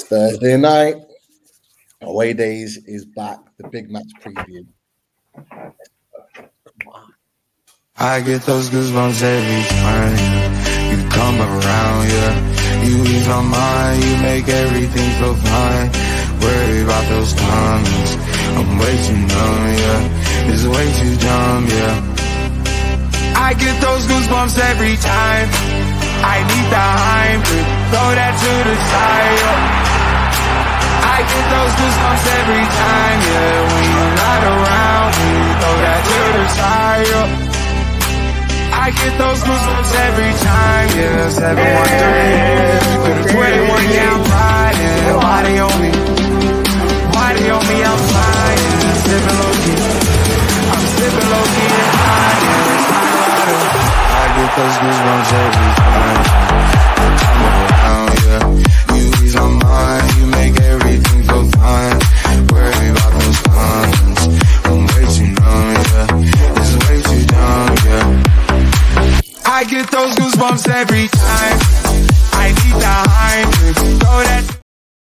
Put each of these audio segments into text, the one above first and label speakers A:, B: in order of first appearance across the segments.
A: Thursday night, away days is back. The big match preview.
B: I get those goosebumps every time you come around, yeah. You ease my mind, you make everything feel fine. Worry about those times, I'm way too numb, yeah. It's way too dumb, yeah. I get those goosebumps every time. I need the hype, throw that to the side, yeah. I get those goosebumps every time, yeah. When you're not around, throw that to the side, yeah. I get those goosebumps every time, yeah. 713, could have 21, yeah, I'm riding. Why they on me? Why they on me? I'm flying, sipping low key. I'm sipping low key and flying, I get those goosebumps every time. I'm around, yeah. You ease my mind, you make everything feel fine. Worry about those times, I'm way too numb, yeah. It's way too dumb, yeah. I get those goosebumps every time. I need the hype.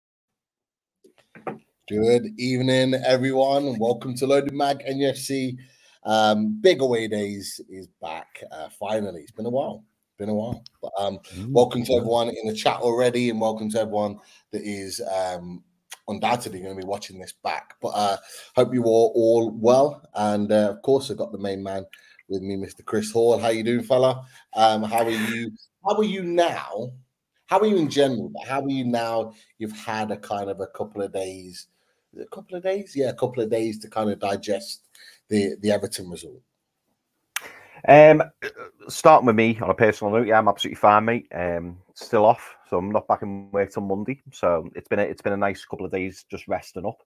A: Good evening, everyone. Welcome to Loaded Mag NFC. Big away days is back. Finally, it's been a while. But welcome to everyone in the chat already, and welcome to everyone that is undoubtedly going to be watching this back. But hope you all well. And of course, I've got the main man with me, Mr. Chris Hall. How you doing, fella? How are you? How are you now? How are you in general? But how are you now? You've had a kind of a couple of days. A couple of days? Yeah, a couple of days to kind of digest the Everton result.
C: Starting with me on a personal note, yeah, I'm absolutely fine, mate. Still off, so I'm not back in work till Monday. So it's been a nice couple of days just resting up.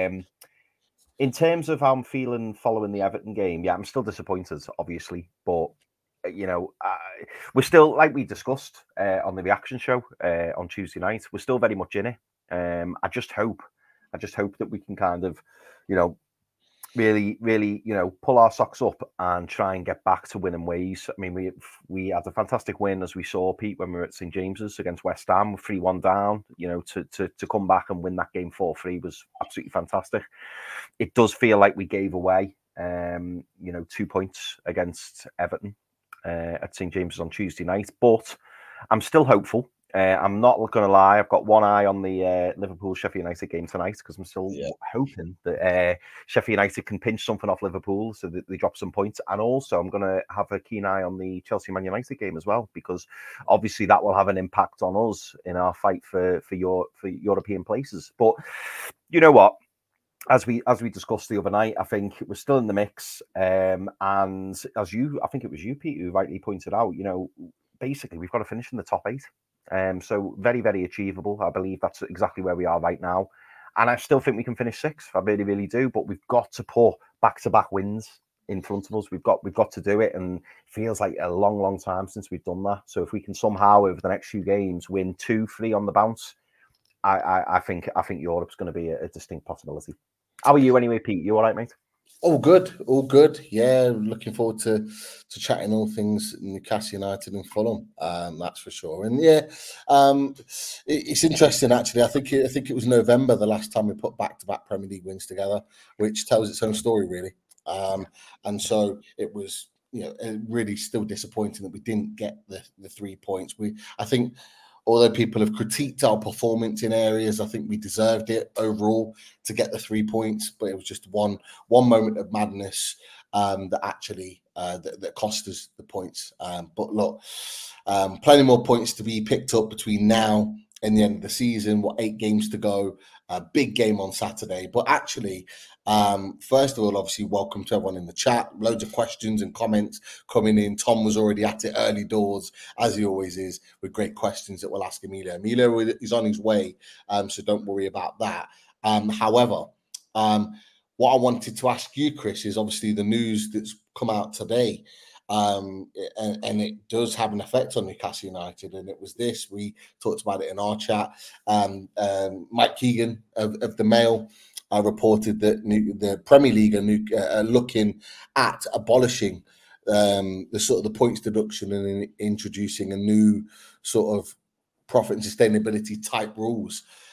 C: In terms of how I'm feeling following the Everton game, yeah, I'm still disappointed, obviously, but you know, we're still, like we discussed on the reaction show on Tuesday night, we're still very much in it. I just hope that we can kind of, you know, really, you know, pull our socks up and try and get back to winning ways. I mean, we had a fantastic win, as we saw, Pete, when we were at St James's against West Ham, 3-1 down. You know, to come back and win that game 4-3 was absolutely fantastic. It does feel like we gave away, you know, 2 points against Everton at St James's on Tuesday night, but I'm still hopeful. I'm not going to lie. I've got one eye on the Liverpool-Sheffield United game tonight because I'm still hoping that Sheffield United can pinch something off Liverpool so that they drop some points. And also, I'm going to have a keen eye on the Chelsea-Man United game as well, because obviously that will have an impact on us in our fight for European places. But you know what? As we discussed the other night, I think we're still in the mix. And I think it was you, Pete, who rightly pointed out, you know, basically we've got to finish in the top 8. So very, very achievable. I believe that's exactly where we are right now. And I still think we can finish 6th. I really, really do. But we've got to put back-to-back wins in front of us. We've got to do it. And it feels like a long, long time since we've done that. So if we can somehow, over the next few games, win 2-3 on the bounce, I think Europe's going to be a distinct possibility. How are you anyway, Pete? You all right, mate?
A: All good. Yeah, looking forward to chatting all things Newcastle United and Fulham. That's for sure. And yeah, it's interesting actually. I think it was November the last time we put back-to-back Premier League wins together, which tells its own story really. And so it was, you know, really still disappointing that we didn't get the 3 points. I think, although people have critiqued our performance in areas, I think we deserved it overall to get the 3 points. But it was just one moment of madness that actually that cost us the points. But look, plenty more points to be picked up between now and the end of the season. 8 games to go? A big game on Saturday. But actually, first of all, obviously, welcome to everyone in the chat. Loads of questions and comments coming in. Tom was already at it early doors, as he always is, with great questions that we'll ask Emilio. Emilio is on his way, so don't worry about that. However, what I wanted to ask you, Chris, is obviously the news that's come out today. And it does have an effect on Newcastle United, and it was this. We talked about it in our chat. Mike Keegan of the Mail reported that the Premier League are looking at abolishing the sort of the points deduction and introducing a new sort of profit and sustainability type rules.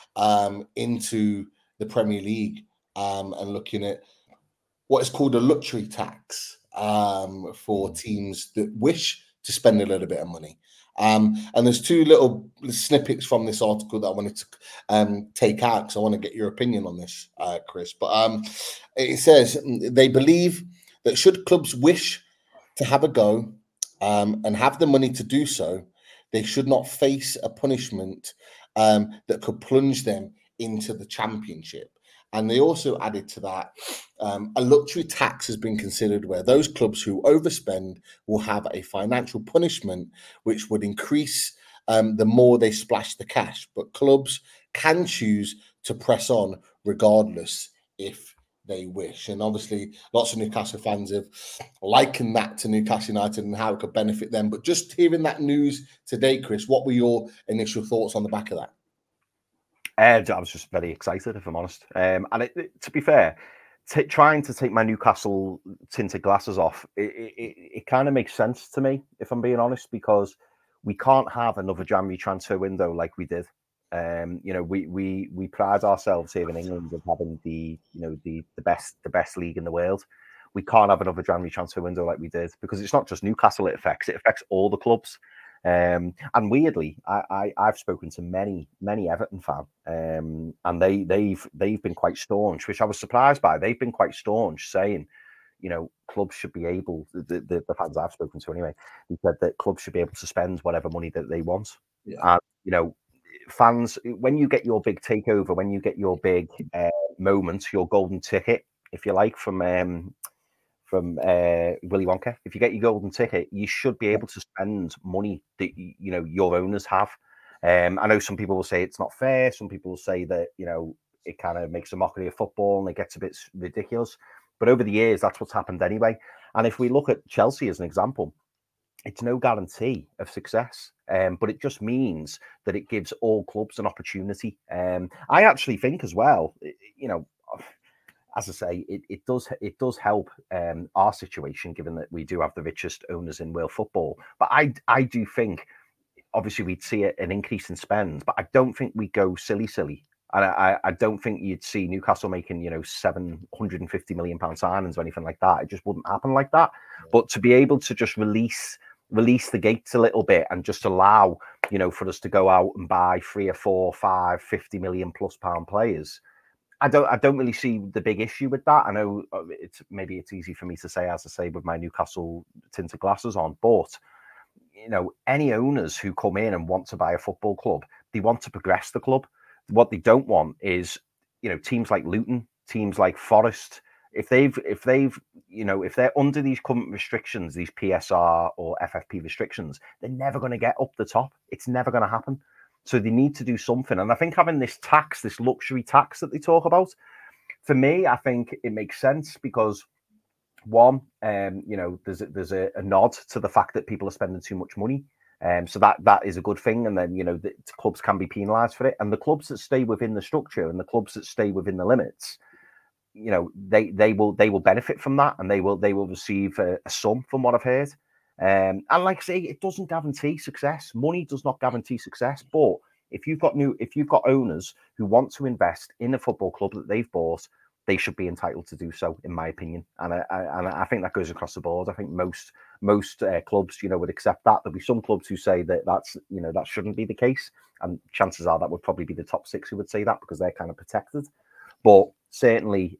A: into the Premier League and looking at what is called a luxury tax for teams that wish to spend a little bit of money. And there's two little snippets from this article that I wanted to take out because I want to get your opinion on this, Chris. But it says they believe that should clubs wish to have a go and have the money to do so, they should not face a punishment that could plunge them into the Championship. And they also added to that, a luxury tax has been considered where those clubs who overspend will have a financial punishment which would increase the more they splash the cash. But clubs can choose to press on regardless if they wish. And obviously, lots of Newcastle fans have likened that to Newcastle United and how it could benefit them. But just hearing that news today, Chris, what were your initial thoughts on the back of that?
C: I was just very excited, if I'm honest. And to be fair, trying to take my Newcastle tinted glasses off, it kind of makes sense to me, if I'm being honest, because we can't have another January transfer window like we did. We pride ourselves here in England of having the best league in the world. We can't have another January transfer window like we did because it's not just Newcastle it affects all the clubs. And weirdly, I've spoken to many Everton fans, and they've been quite staunch, which I was surprised by. They've been quite staunch, saying, clubs should be able. The fans I've spoken to anyway, he said that clubs should be able to spend whatever money that they want. Yeah. And fans, when you get your big takeover, when you get your big moment, your golden ticket, if you like, from Willy Wonka. If you get your golden ticket, you should be able to spend money that your owners have. I know some people will say it's not fair. Some people will say that it kind of makes a mockery of football and it gets a bit ridiculous. But over the years, that's what's happened anyway. And if we look at Chelsea as an example, it's no guarantee of success, but it just means that it gives all clubs an opportunity. I actually think as well, as I say, it does help our situation, given that we do have the richest owners in world football. But I do think, obviously, we'd see an increase in spend, but I don't think we go silly. And I don't think you'd see Newcastle making, £750 million signings or anything like that. It just wouldn't happen like that. But to be able to just release the gates a little bit and just allow, for us to go out and buy 3 or 4, 5, 50 million plus pound players, I don't really see the big issue with that. I know it's easy for me to say, as I say, with my Newcastle tinted glasses on, but any owners who come in and want to buy a football club, they want to progress the club. What they don't want is, teams like Luton, teams like Forest, if they're under these current restrictions, these PSR or FFP restrictions, they're never going to get up the top. It's never going to happen. So they need to do something. And I think having this luxury tax that they talk about, for me, I think it makes sense because one, there's a nod to the fact that people are spending too much money. So that is a good thing. And then, the clubs can be penalised for it. And the clubs that stay within the structure and the clubs that stay within the limits, they will benefit from that, and they will receive a sum, from what I've heard. And like I say, it doesn't guarantee success. Money does not guarantee success. But if you've got owners who want to invest in a football club that they've bought, they should be entitled to do so, in my opinion. And I think that goes across the board. I think most clubs, would accept that. There'll be some clubs who say that that shouldn't be the case, and chances are that would probably be the top 6 who would say that because they're kind of protected. But certainly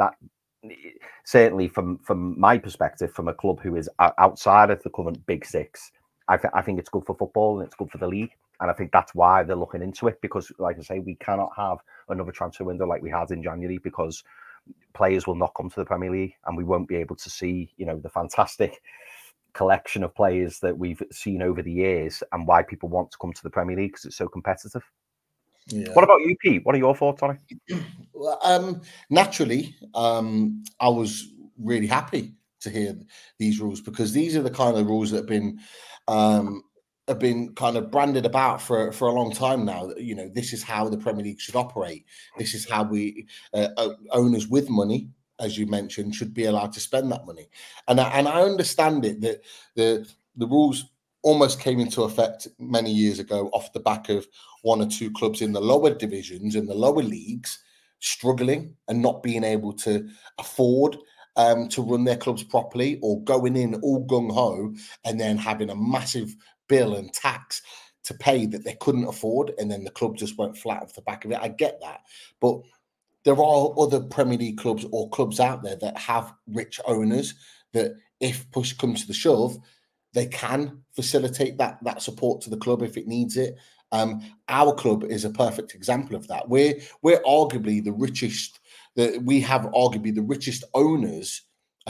C: from my perspective, from a club who is outside of the current big 6, I think it's good for football and it's good for the league. And I think that's why they're looking into it, because, like I say, we cannot have another transfer window like we had in January, because players will not come to the Premier League and we won't be able to see, the fantastic collection of players that we've seen over the years, and why people want to come to the Premier League because it's so competitive. Yeah. What about you, Pete? What are your thoughts on it?
A: Well, naturally, I was really happy to hear these rules, because these are the kind of rules that have been kind of branded about for a long time now. That, this is how the Premier League should operate. This is how we owners with money, as you mentioned, should be allowed to spend that money. And I understand it, that the rules almost came into effect many years ago off the back of one or two clubs in the lower divisions, in the lower leagues, struggling and not being able to afford to run their clubs properly, or going in all gung-ho and then having a massive bill and tax to pay that they couldn't afford, and then the club just went flat off the back of it. I get that. But there are other Premier League clubs or clubs out there that have rich owners that, if push comes to the shove, they can facilitate that support to the club if it needs it. Our club is a perfect example of that. We're arguably the richest. We have arguably the richest owners,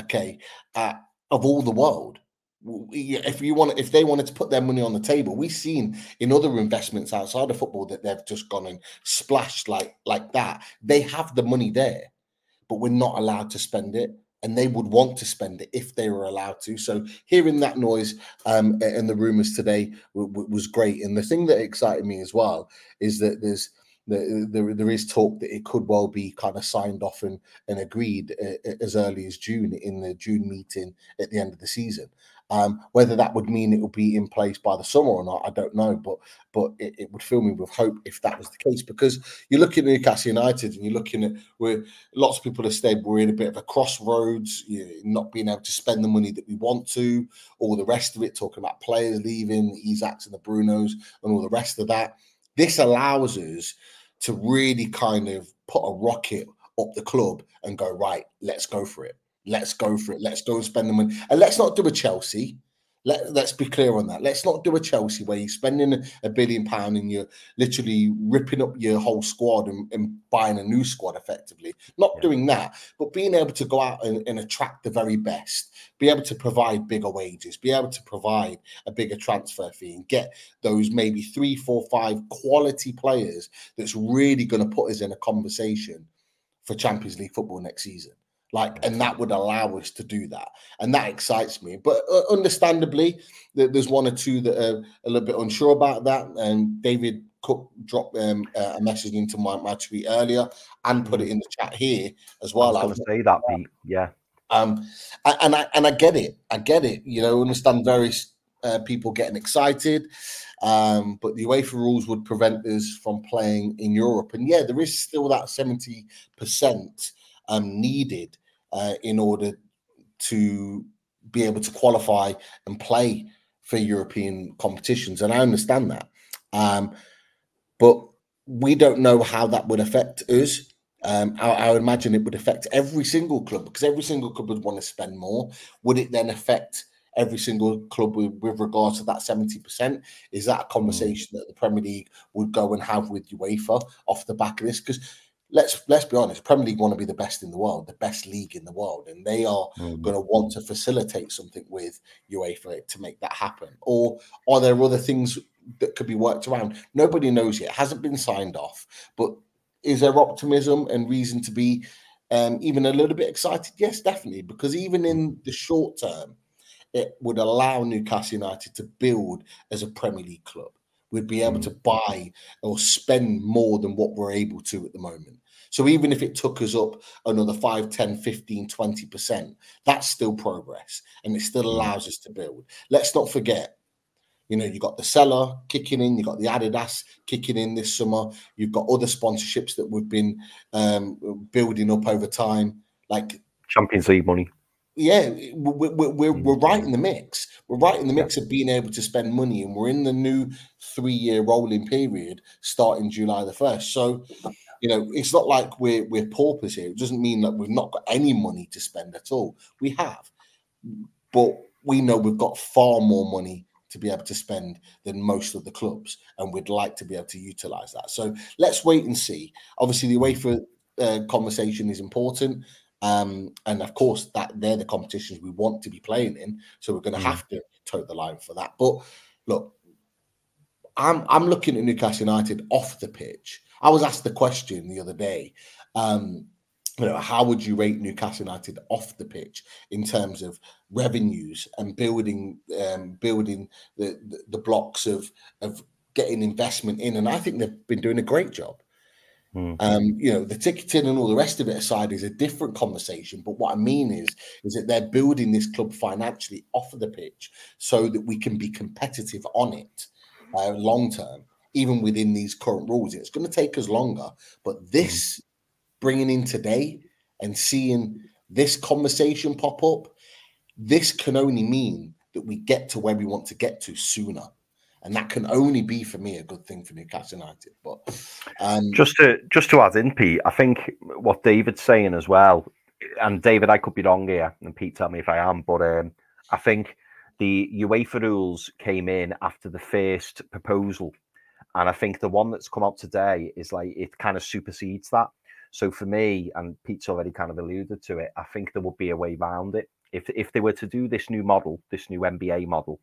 A: of all the world. If they wanted to put their money on the table, we've seen in other investments outside of football that they've just gone and splashed like that. They have the money there, but we're not allowed to spend it. And they would want to spend it if they were allowed to. So hearing that noise and the rumours today was great. And the thing that excited me as well is that there is talk that it could well be kind of signed off and agreed as early as June, in the June meeting at the end of the season. Whether that would mean it will be in place by the summer or not, I don't know. But it would fill me with hope if that was the case, because you're looking at Newcastle United and you're looking at where lots of people have said we're in a bit of a crossroads, not being able to spend the money that we want to, all the rest of it, talking about players leaving, the Isaks and the Brunos and all the rest of that. This allows us to really kind of put a rocket up the club and go, right, let's go for it. Let's go for it. Let's go and spend the money. And let's not do a Chelsea. Let's be clear on that. Let's not do a Chelsea where you're spending £1 billion and you're literally ripping up your whole squad and buying a new squad effectively. Not doing that, but being able to go out and attract the very best, be able to provide bigger wages, be able to provide a bigger transfer fee and get those maybe 3, 4, 5 quality players that's really going to put us in a conversation for Champions League football next season. And that would allow us to do that. And that excites me. But understandably, there's one or two that are a little bit unsure about that. And David Cook dropped a message into my tweet earlier and put it in the chat here as well.
C: I was going to say that, Pete. Yeah.
A: And I get it. I get it. Understand various people getting excited. But the UEFA rules would prevent us from playing in Europe. And yeah, there is still that 70% needed in order to be able to qualify and play for European competitions. And I understand that. But we don't know how that would affect us. I would imagine it would affect every single club, because every single club would want to spend more. Would it then affect every single club with regards to that 70%? Is that a conversation that the Premier League would go and have with UEFA off the back of this? Because let's be honest, Premier League want to be the best in the world, the best league in the world, and they are going to want to facilitate something with UEFA to make that happen. Or are there other things that could be worked around? Nobody knows yet. It hasn't been signed off. But is there optimism and reason to be even a little bit excited? Yes, definitely, because even in the short term, it would allow Newcastle United to build as a Premier League club. We'd be able to buy or spend more than what we're able to at the moment. So even if it took us up another 5, 10, 15, 20%, that's still progress. And it still allows us to build. Let's not forget, you've got the Seller kicking in, you've got the Adidas kicking in this summer, you've got other sponsorships that we've been building up over time, like
C: Champions League money.
A: Yeah, we're right in the mix. We're right in the mix of being able to spend money, and we're in the new 3-year rolling period starting July the 1st. So, it's not like we're paupers here. It doesn't mean that we've not got any money to spend at all. We have, but we know we've got far more money to be able to spend than most of the clubs, and we'd like to be able to utilize that. So let's wait and see. Obviously, the UEFA conversation is important. And of course, that they're the competitions we want to be playing in, so we're going to have to toe the line for that. But look, I'm looking at Newcastle United off the pitch. I was asked the question the other day, how would you rate Newcastle United off the pitch in terms of revenues and building the blocks of getting investment in? And I think they've been doing a great job. The ticketing and all the rest of it aside is a different conversation. But what I mean is that they're building this club financially off of the pitch so that we can be competitive on it long term, even within these current rules. It's going to take us longer. But this bringing in today and seeing this conversation pop up, this can only mean that we get to where we want to get to sooner. And that can only be, for me, a good thing for Newcastle United. But
C: just to add in, Pete, I think what David's saying as well, and David, I could be wrong here, and Pete, tell me if I am, but I think the UEFA rules came in after the first proposal, and I think the one that's come out today is like it kind of supersedes that. So for me, and Pete's already kind of alluded to it, I think there would be a way around it if they were to do this new model, this new NBA model.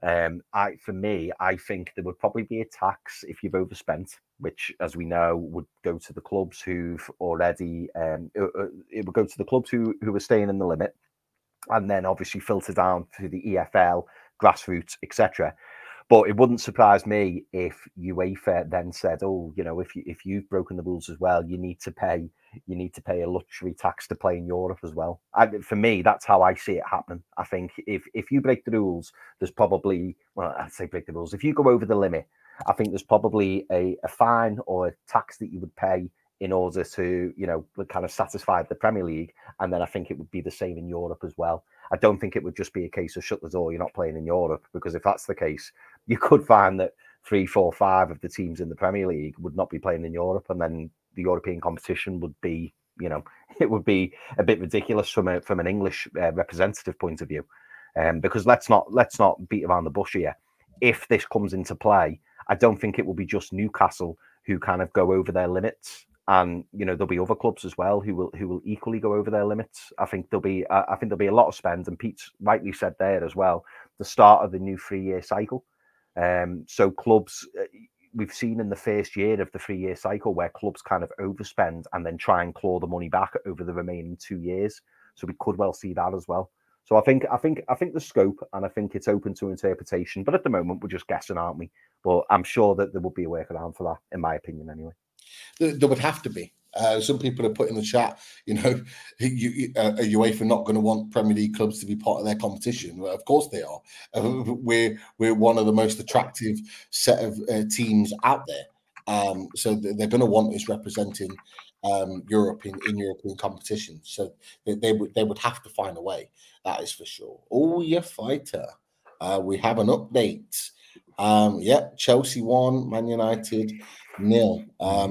C: I think there would probably be a tax if you've overspent, which, as we know, would go to the clubs who've already. It would go to the clubs who are staying in the limit, and then obviously filter down to the EFL, grassroots, etc. But it wouldn't surprise me if UEFA then said, "Oh, if you've broken the rules as well, you need to pay a luxury tax to play in Europe as well." For me, that's how I see it happen. I think if you break the rules, there's probably, I'd say break the rules. If you go over the limit, I think there's probably a fine or a tax that you would pay in order to, kind of satisfy the Premier League. And then I think it would be the same in Europe as well. I don't think it would just be a case of shut the door, you're not playing in Europe, because if that's the case, you could find that 3, 4, 5 of the teams in the Premier League would not be playing in Europe, and then the European competition would be, it would be a bit ridiculous from an English representative point of view. Because let's not beat around the bush here. If this comes into play, I don't think it will be just Newcastle who kind of go over their limits. And there'll be other clubs as well who will equally go over their limits. I think there'll be a lot of spend, and Pete's rightly said there as well, the start of the new 3-year cycle. So clubs, we've seen in the first year of the 3-year cycle where clubs kind of overspend and then try and claw the money back over the remaining 2 years. So we could well see that as well. So I think the scope, and I think it's open to interpretation. But at the moment, we're just guessing, aren't we? But I'm sure that there will be a workaround for that, in my opinion, anyway.
A: There would have to be. Some people have put in the chat, are UEFA not going to want Premier League clubs to be part of their competition? Well, of course they are. We're one of the most attractive set of teams out there. So they're going to want us representing Europe in European competition. So they would have to find a way. That is for sure. Oh, yeah, fighter. We have an update. Chelsea won, Man United 0.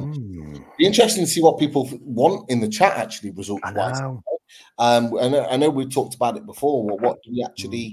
A: Be interesting to see what people want in the chat, actually, results-wise. I know we talked about it before. What do we actually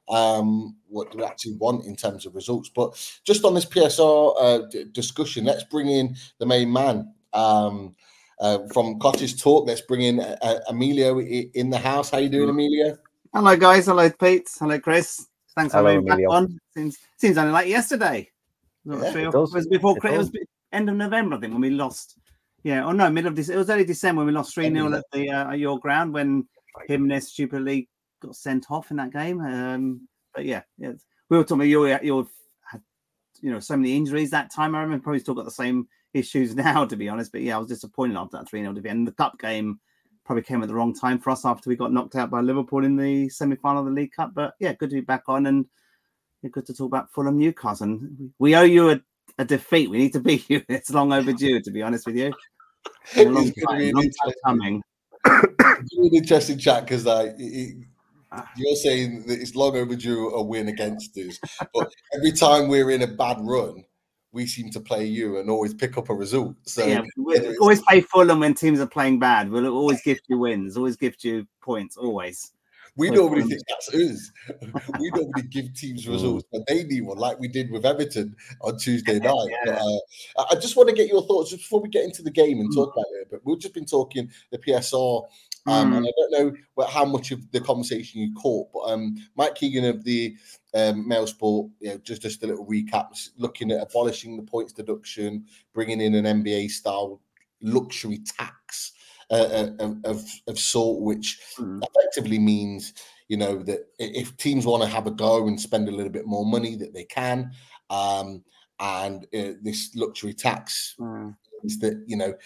A: want in terms of results? But just on this PSR discussion, let's bring in the main man from Cottage Talk. Let's bring in Emilio in the house. How you doing, Emilio?
D: Hello, guys. Hello, Pete. Hello, Chris. Thanks for having me back
C: Emilio.
D: on. Seems only like yesterday.
C: It was
D: before it was end of November, I think, when we lost. Yeah, middle of this. It was early December when we lost 3-0 at your ground when Jimenez stupidly got sent off in that game. But yeah, we were talking about you had so many injuries that time. I remember probably still got the same issues now, to be honest. But yeah, I was disappointed after that 3-0 defeat. And the cup game probably came at the wrong time for us after we got knocked out by Liverpool in the semi-final of the League Cup. But yeah, good to be back on, and good to talk about Fulham Newcastle. And we owe you a defeat. We need to beat you. It's long overdue, to be honest with you. A long time coming.
A: It's an interesting chat because you're saying that it's long overdue a win against us, but every time we're in a bad run, we seem to play you and always pick up a result. So
D: yeah, we always play Fulham when teams are playing bad. We'll always gift you wins, always gift you points, always.
A: We normally think that's us. We normally give teams results, but they need one, like we did with Everton on Tuesday night.
D: Yeah.
A: But, I just want to get your thoughts just before we get into the game and talk about it. But we've just been talking the PSR, and I don't know how much of the conversation you caught, but Mike Keegan of the Mail Sport, just a little recap, looking at abolishing the points deduction, bringing in an NBA style luxury tax of sort, which effectively means that if teams want to have a go and spend a little bit more money, that they can, and this luxury tax is that, you know,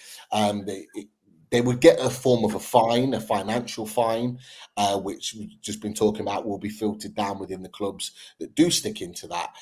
A: they would get a form of a fine, a financial fine, which we've just been talking about will be filtered down within the clubs that do stick into that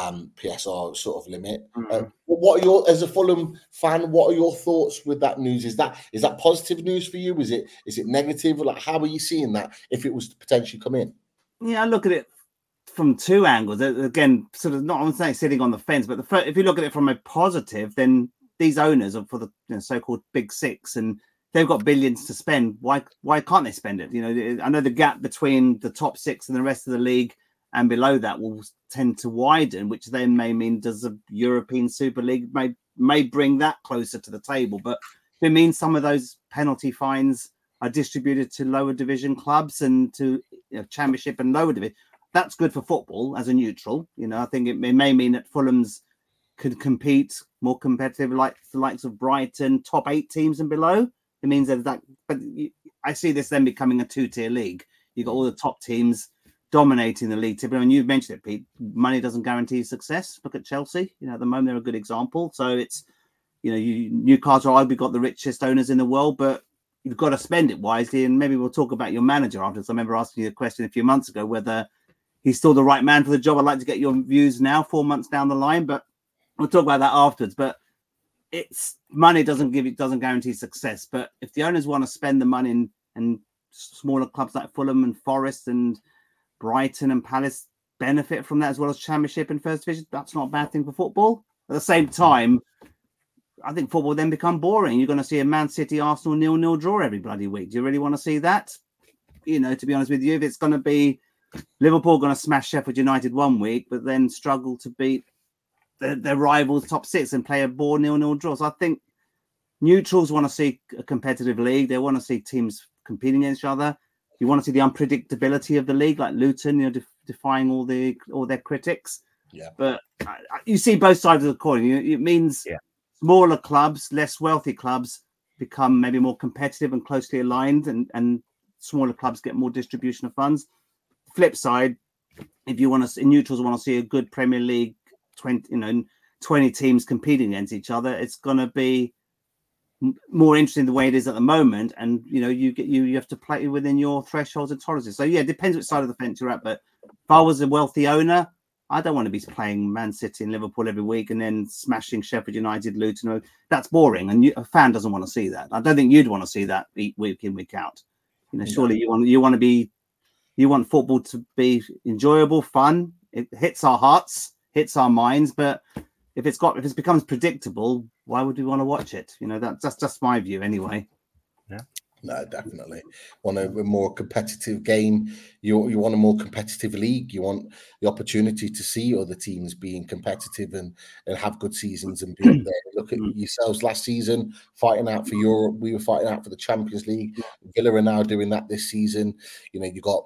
A: PSR sort of limit. What are your, as a Fulham fan, what are your thoughts with that news? Is that positive news for you? Is it negative? Like, how are you seeing that if it was to potentially come in?
D: Yeah, I look at it from two angles. Again, sort of not, I'm saying sitting on the fence, but if you look at it from a positive, then these owners are for the so-called big six, and they've got billions to spend. Why can't they spend it? You know, I know the gap between the top six and the rest of the league and below that will tend to widen, which then may mean does the European Super League may bring that closer to the table. But it means some of those penalty fines are distributed to lower division clubs and to Championship and lower division. That's good for football as a neutral. You know, I think it may mean that Fulham's could compete more competitive, like the likes of Brighton, top 8 teams and below. It means that, but I see this then becoming a 2-tier league. You've got all the top teams dominating the league. And you've mentioned it, Pete. Money doesn't guarantee success. Look at Chelsea. You know, at the moment they're a good example. So it's, you know, Newcastle arguably got the richest owners in the world, but you've got to spend it wisely. And maybe we'll talk about your manager after. So I remember asking you a question a few months ago whether he's still the right man for the job. I'd like to get your views now, 4 months down the line, but we'll talk about that afterwards. But it's money doesn't guarantee success. But if the owners want to spend the money and smaller clubs like Fulham and Forest and Brighton and Palace benefit from that, as well as Championship and First Division, that's not a bad thing for football. At the same time, I think football then become boring. You're going to see a Man City Arsenal 0-0 draw every bloody week. Do you really want to see that? You know, to be honest with you, if it's going to be Liverpool going to smash Sheffield United one week, but then struggle to beat their rivals top 6 and play a bore 0-0 draw. So I think neutrals want to see a competitive league. They want to see teams competing against each other. You want to see the unpredictability of the league, like Luton, you know, defying all their critics.
A: Yeah.
D: But you see both sides of the coin. It means smaller clubs, less wealthy clubs become maybe more competitive and closely aligned, and smaller clubs get more distribution of funds. Flip side, if you want to, neutrals want to see a good Premier League, 20 teams competing against each other, it's going to be more interesting the way it is at the moment. And you have to play within your thresholds and tolerances. So yeah, it depends which side of the fence you're at. But if I was a wealthy owner, I don't want to be playing Man City and Liverpool every week and then smashing Sheffield United, Luton. That's boring, and a fan doesn't want to see that. I don't think you'd want to see that week in, week out. Surely you want football to be enjoyable, fun. It hits our hearts, hits our minds. But if it becomes predictable, why would we want to watch it? That's just my view anyway.
A: Yeah. No, definitely. Want a more competitive game. You want a more competitive league. You want the opportunity to see other teams being competitive and have good seasons and be up there. Look at yourselves last season, fighting out for Europe. We were fighting out for the Champions League. Villa are now doing that this season. You got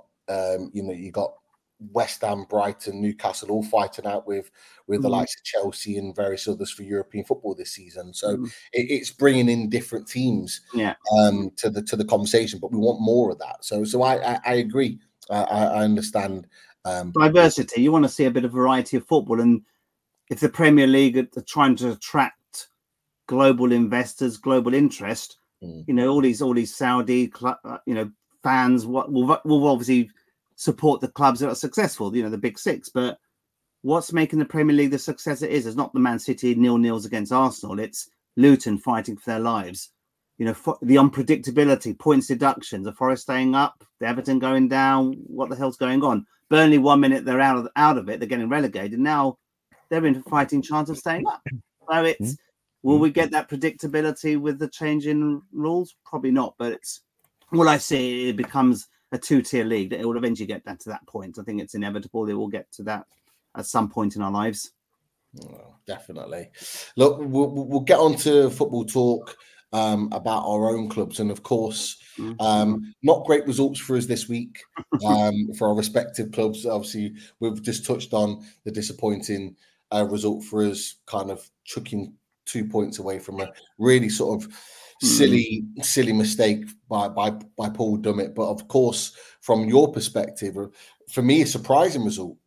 A: West Ham, Brighton, Newcastle all fighting out with the likes of Chelsea and various others for European football this season. So it's bringing in different teams to the conversation, but we want more of that. So I agree. I understand
D: diversity. You want to see a bit of variety of football, and if the Premier League are trying to attract global investors, global interest, all these Saudi fans will obviously support the clubs that are successful, the big six. But what's making the Premier League the success it is not the Man City 0-0s against Arsenal. It's Luton fighting for their lives. The unpredictability, points deductions, the Forest staying up, the Everton going down. What the hell's going on? Burnley 1 minute they're out of it, they're getting relegated. Now they're in a fighting chance of staying up. So it's will we get that predictability with the change in rules? Probably not. But it's what I see. It becomes a 2-tier league. It will eventually get down to that point. I think it's inevitable. They will get to that at some point in our lives.
A: Oh, definitely. Look, we'll get on to football talk about our own clubs, and of course, not great results for us this week for our respective clubs. Obviously, we've just touched on the disappointing result for us, kind of chucking 2 points away from a really sort of silly mistake by Paul Dummett. But of course, from your perspective, for me, a surprising result.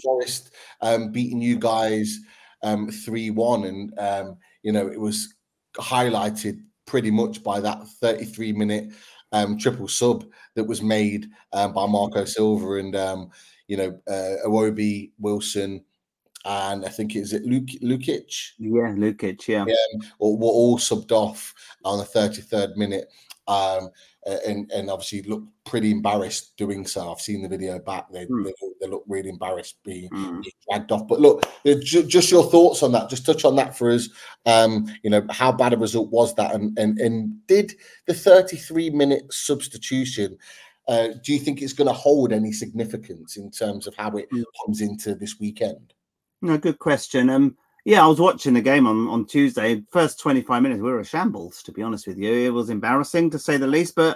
A: Forest beating you guys 3-1, and it was highlighted pretty much by that 33-minute triple sub that was made by Marco Silva and Iwobi, Wilson, and I think is it Lukic?
D: Yeah, Lukic. Yeah,
A: were all subbed off on the 33rd minute, and obviously looked pretty embarrassed doing so. I've seen the video back; they look really embarrassed being dragged off. But look, just your thoughts on that. Just touch on that for us. How bad a result was that, and did the 33-minute substitution? Do you think it's going to hold any significance in terms of how it comes into this weekend?
D: No, good question. Yeah, I was watching the game on Tuesday. First 25 minutes, we were a shambles, to be honest with you. It was embarrassing, to say the least, but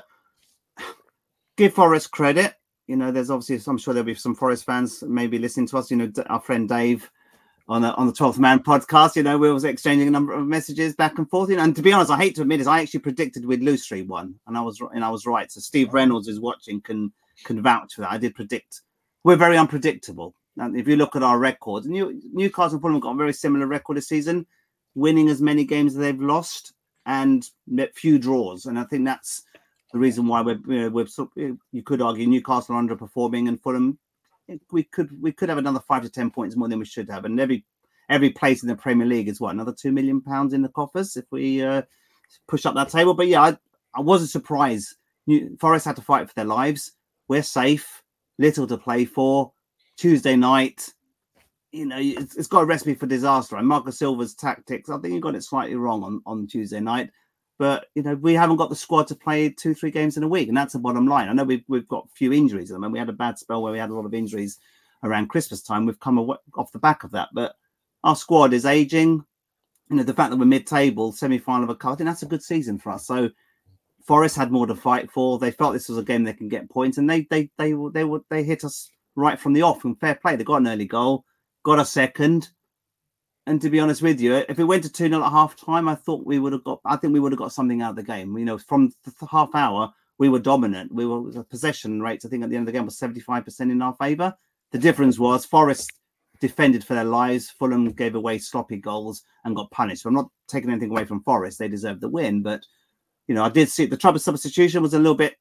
D: give Forest credit. There's obviously, I'm sure there'll be some Forest fans maybe listening to us. Our friend Dave on the 12th Man podcast, we was exchanging a number of messages back and forth. And to be honest, I hate to admit it, I actually predicted we'd lose 3-1, and I was right. So Steve Reynolds, who's watching, can vouch for that. I did predict. We're very unpredictable. And if you look at our records, Newcastle and Fulham have got a very similar record this season, winning as many games as they've lost and few draws. And I think that's the reason why you could argue Newcastle are underperforming and Fulham, we could have another 5 to 10 points more than we should have. And every place in the Premier League is another £2 million in the coffers if we push up that table. But yeah, I wasn't surprised. Forest had to fight for their lives. We're safe, little to play for. Tuesday night, it's got a recipe for disaster. And Marco Silva's tactics, I think you got it slightly wrong on Tuesday night. But, we haven't got the squad to play 2-3 games in a week. And that's the bottom line. I know we've got a few injuries. I mean, we had a bad spell where we had a lot of injuries around Christmas time. We've come off the back of that. But our squad is aging. The fact that we're mid-table, semi-final of a cup, I think that's a good season for us. So Forest had more to fight for. They felt this was a game they can get points. And they hit us right from the off, and fair play. They got an early goal, got a second. And to be honest with you, if it went to 2-0 at half time, I think we would have got something out of the game. From the half hour, we were dominant. The possession rates, I think at the end of the game was 75% in our favour. The difference was Forest defended for their lives. Fulham gave away sloppy goals and got punished. So I'm not taking anything away from Forest. They deserved the win. But, I did see the trouble substitution was a little bit...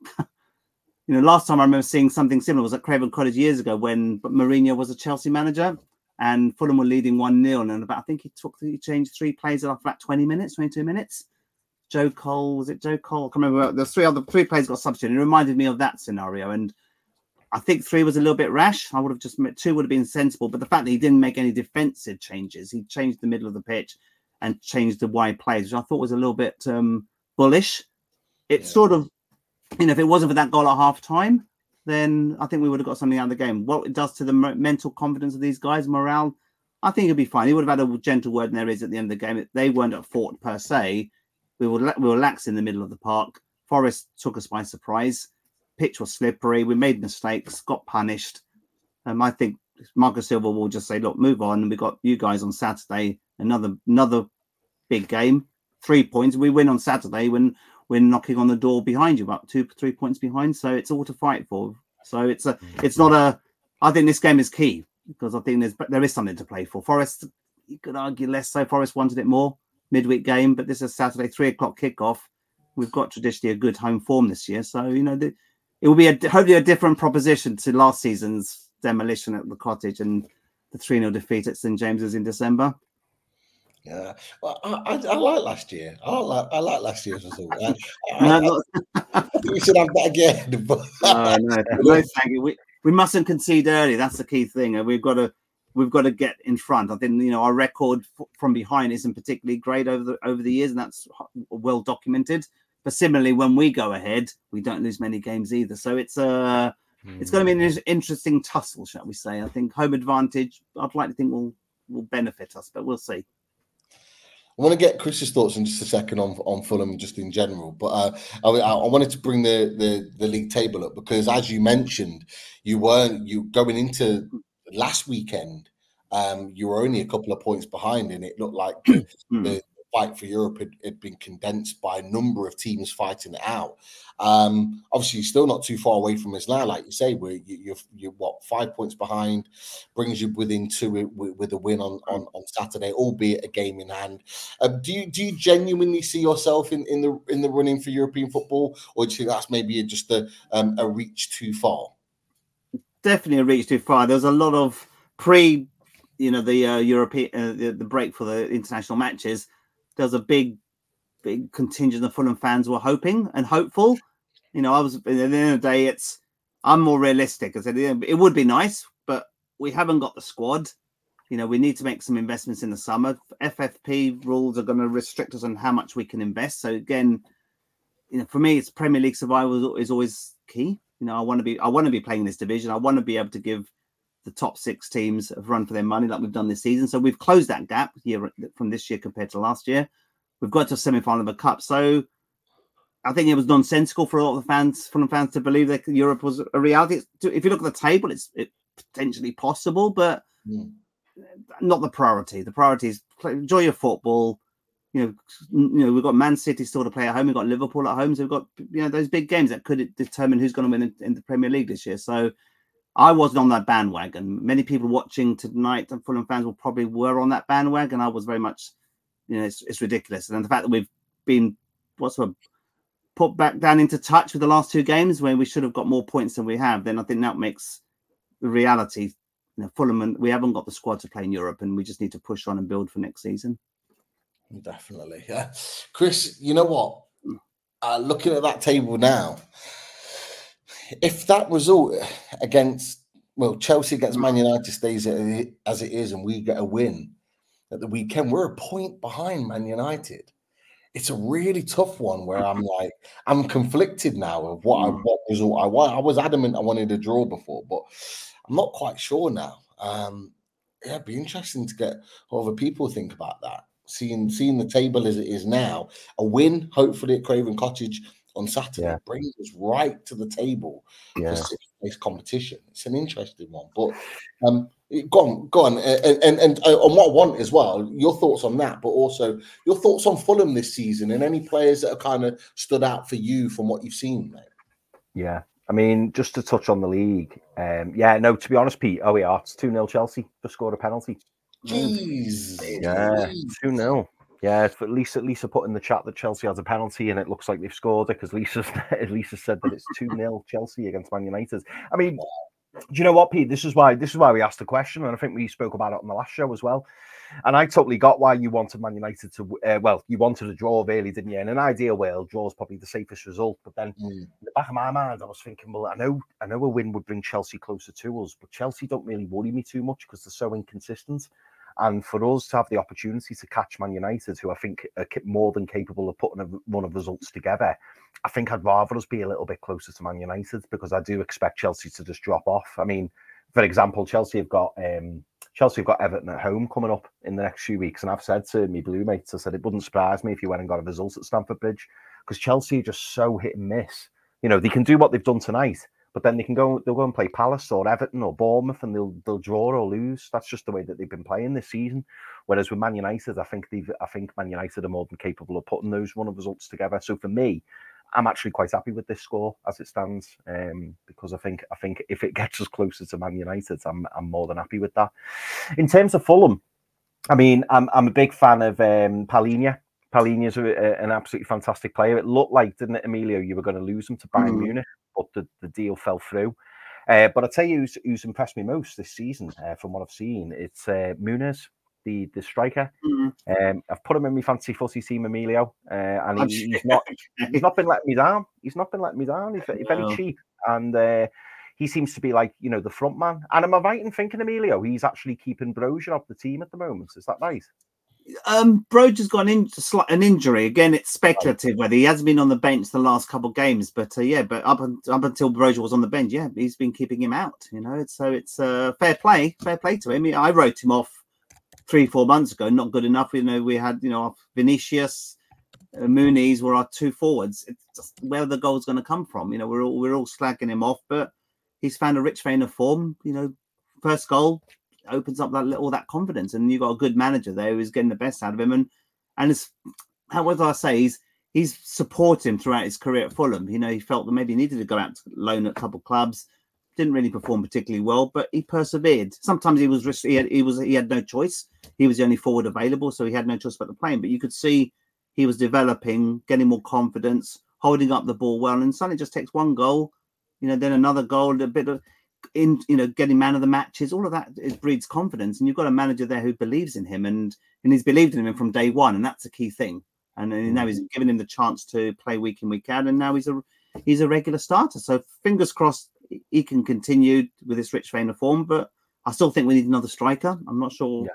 D: last time I remember seeing something similar was at Craven Cottage years ago when Mourinho was a Chelsea manager and Fulham were leading 1-0. And I think he changed 3 players after about 22 minutes. Joe Cole. I can't remember. The 3 players got substituted. It reminded me of that scenario. And I think 3 was a little bit rash. I would have just 2 would have been sensible. But the fact that he didn't make any defensive changes, he changed the middle of the pitch and changed the wide players, which I thought was a little bit bullish. It's sort of, if it wasn't for that goal at half time, then I think we would have got something out of the game. What it does to the mental confidence of these guys, morale, I think it'll be fine. He would have had a gentle word in their ears at the end of the game. They weren't at fault per se. We were lax in the middle of the park. Forest took us by surprise. Pitch was slippery. We made mistakes, got punished. I think Marco Silva will just say, look, move on. We got you guys on Saturday, another big game, 3 points. We win on Saturday when we're knocking on the door behind you, about 2-3 points behind. So it's all to fight for. So I think this game is key because I think there is something to play for. Forest, you could argue less so. Forest wanted it more, midweek game, but this is Saturday, 3:00 kickoff. We've got traditionally a good home form this year. So, it will be hopefully a different proposition to last season's demolition at the Cottage and the 3-0 defeat at St James's in December.
A: Yeah, well, I like last year. I like last year's result. We should have that again. But
D: no, thank you. We mustn't concede early. That's the key thing. We've got to get in front. I think our record from behind isn't particularly great over the years, and that's well documented. But similarly, when we go ahead, we don't lose many games either. So it's going to be an interesting tussle, shall we say? I think home advantage, I'd like to think will benefit us, but we'll see.
A: I want to get Chris's thoughts in just a second on Fulham just in general, but I wanted to bring the league table up because, as you mentioned, you going into last weekend, you were only a couple of points behind, and it looked like the fight for Europe had been condensed by a number of teams fighting it out. Obviously, you're still not too far away from us now, like you say, where you're what, 5 points behind, brings you within 2 with a win on Saturday, albeit a game in hand. Do you genuinely see yourself in the running for European football, or do you think that's maybe just a reach too far?
D: Definitely a reach too far. There's a lot of the European the break for the international matches. There's a big contingent of Fulham fans were hoping and hopeful. I was, at the end of the day, I'm more realistic. I said it would be nice, but we haven't got the squad. We need to make some investments in the summer. FFP rules are going to restrict us on how much we can invest. So again, for me, it's Premier League survival is always key. I want to be playing this division. I want to be able to give the top 6 teams a run for their money like we've done this season. So we've closed that gap from this year compared to last year. We've got to a semi-final of a cup. So I think it was nonsensical for a lot of the Fulham fans to believe that Europe was a reality. If you look at the table, it's potentially possible, but not the priority. The priority is enjoy your football. We've got Man City still to play at home. We've got Liverpool at home. So we've got those big games that could determine who's going to win in the Premier League this year. So I wasn't on that bandwagon. Many people watching tonight, and Fulham fans were on that bandwagon. I was very much, it's ridiculous. And the fact that we've been put back down into touch with the last 2 games where we should have got more points than we have, then I think that makes the reality. Fulham, and we haven't got the squad to play in Europe, and we just need to push on and build for next season.
A: Definitely. Yeah. Chris, you know what? Looking at that table now, if that result Chelsea against Man United stays as it is and we get a win at the weekend, we're a point behind Man United. It's a really tough one where I'm conflicted now of what result I want. I was adamant I wanted a draw before, but I'm not quite sure now. It'd be interesting to get what other people think about that. Seeing the table as it is now, a win, hopefully at Craven Cottage on Saturday, brings us right to the table for 6th place competition. It's an interesting one, but go on, and on what I want as well, your thoughts on that, but also your thoughts on Fulham this season and any players that have kind of stood out for you from what you've seen, mate.
C: Yeah, I mean, just to touch on the league, to be honest, Pete, it's 2-0 Chelsea for scored a penalty.
A: Jeez.
C: Yeah, 2-0. Yeah, but Lisa put in the chat that Chelsea has a penalty, and it looks like they've scored it because Lisa said that it's 2-0 Chelsea against Man United. I mean, do you know what, Pete? This is why we asked the question, and I think we spoke about it on the last show as well. And I totally got why you wanted Man United to. You wanted a draw, really, didn't you? In an ideal world, draw is probably the safest result. But then, in the back of my mind, I was thinking, well, I know a win would bring Chelsea closer to us, but Chelsea don't really worry me too much because they're so inconsistent. And for us to have the opportunity to catch Man United, who I think are more than capable of putting a run of results together, I think I'd rather us be a little bit closer to Man United because I do expect Chelsea to just drop off. I mean, for example, Chelsea have got Everton at home coming up in the next few weeks, and I've said to me blue mates, I said it wouldn't surprise me if you went and got a result at Stamford Bridge because Chelsea are just so hit and miss. They can do what they've done tonight, but then they'll go and play Palace or Everton or Bournemouth, and they'll draw or lose. That's just the way that they've been playing this season. Whereas with Man United, I think Man United are more than capable of putting those run of results together. So for me, I'm actually quite happy with this score as it stands, because I think if it gets us closer to Man United, I'm more than happy with that. In terms of Fulham, I mean, I'm a big fan of Palhinha. Palhinha's an absolutely fantastic player. It looked like, didn't it, Emilio, you were going to lose him to Bayern Munich, but the deal fell through. But I'll tell you who's impressed me most this season, from what I've seen, it's Muniz, the striker. I've put him in my fantasy footy team, Emilio, and he's not been letting me down. He's not been letting me down. He's very cheap, and he seems to be like, the front man. And am I right in thinking, Emilio, he's actually keeping Broja off the team at the moment? Is that right?
D: Broja's got an injury. Again, it's speculative whether he has been on the bench the last couple of games, but up until Broja was on the bench, he's been keeping him out. So it's fair play to him. I wrote him off 3-4 months ago. Not good enough. We had Vinicius, Muniz were our 2 forwards. It's just where the goal's going to come from. We're all slagging him off, but he's found a rich vein of form. First goal opens up all that confidence, and you've got a good manager there who's getting the best out of him. And And it's, how would I say, he's supported him throughout his career at Fulham. You know, he felt that maybe he needed to go out to loan at a couple of clubs. Didn't really perform particularly well, but he persevered. Sometimes he was risky. He had no choice. He was the only forward available, so he had no choice but to play him. But you could see he was developing, getting more confidence, holding up the ball well, and suddenly just takes one goal, you know, then another goal, a bit of getting man of the matches. All of that breeds confidence, and you've got a manager there who believes in him, and he's believed in him from day one, and that's a key thing. And now he's given him the chance to play week in, week out, and now he's a regular starter. So fingers crossed he can continue with this rich vein of form, but I still think we need another striker. I'm not sure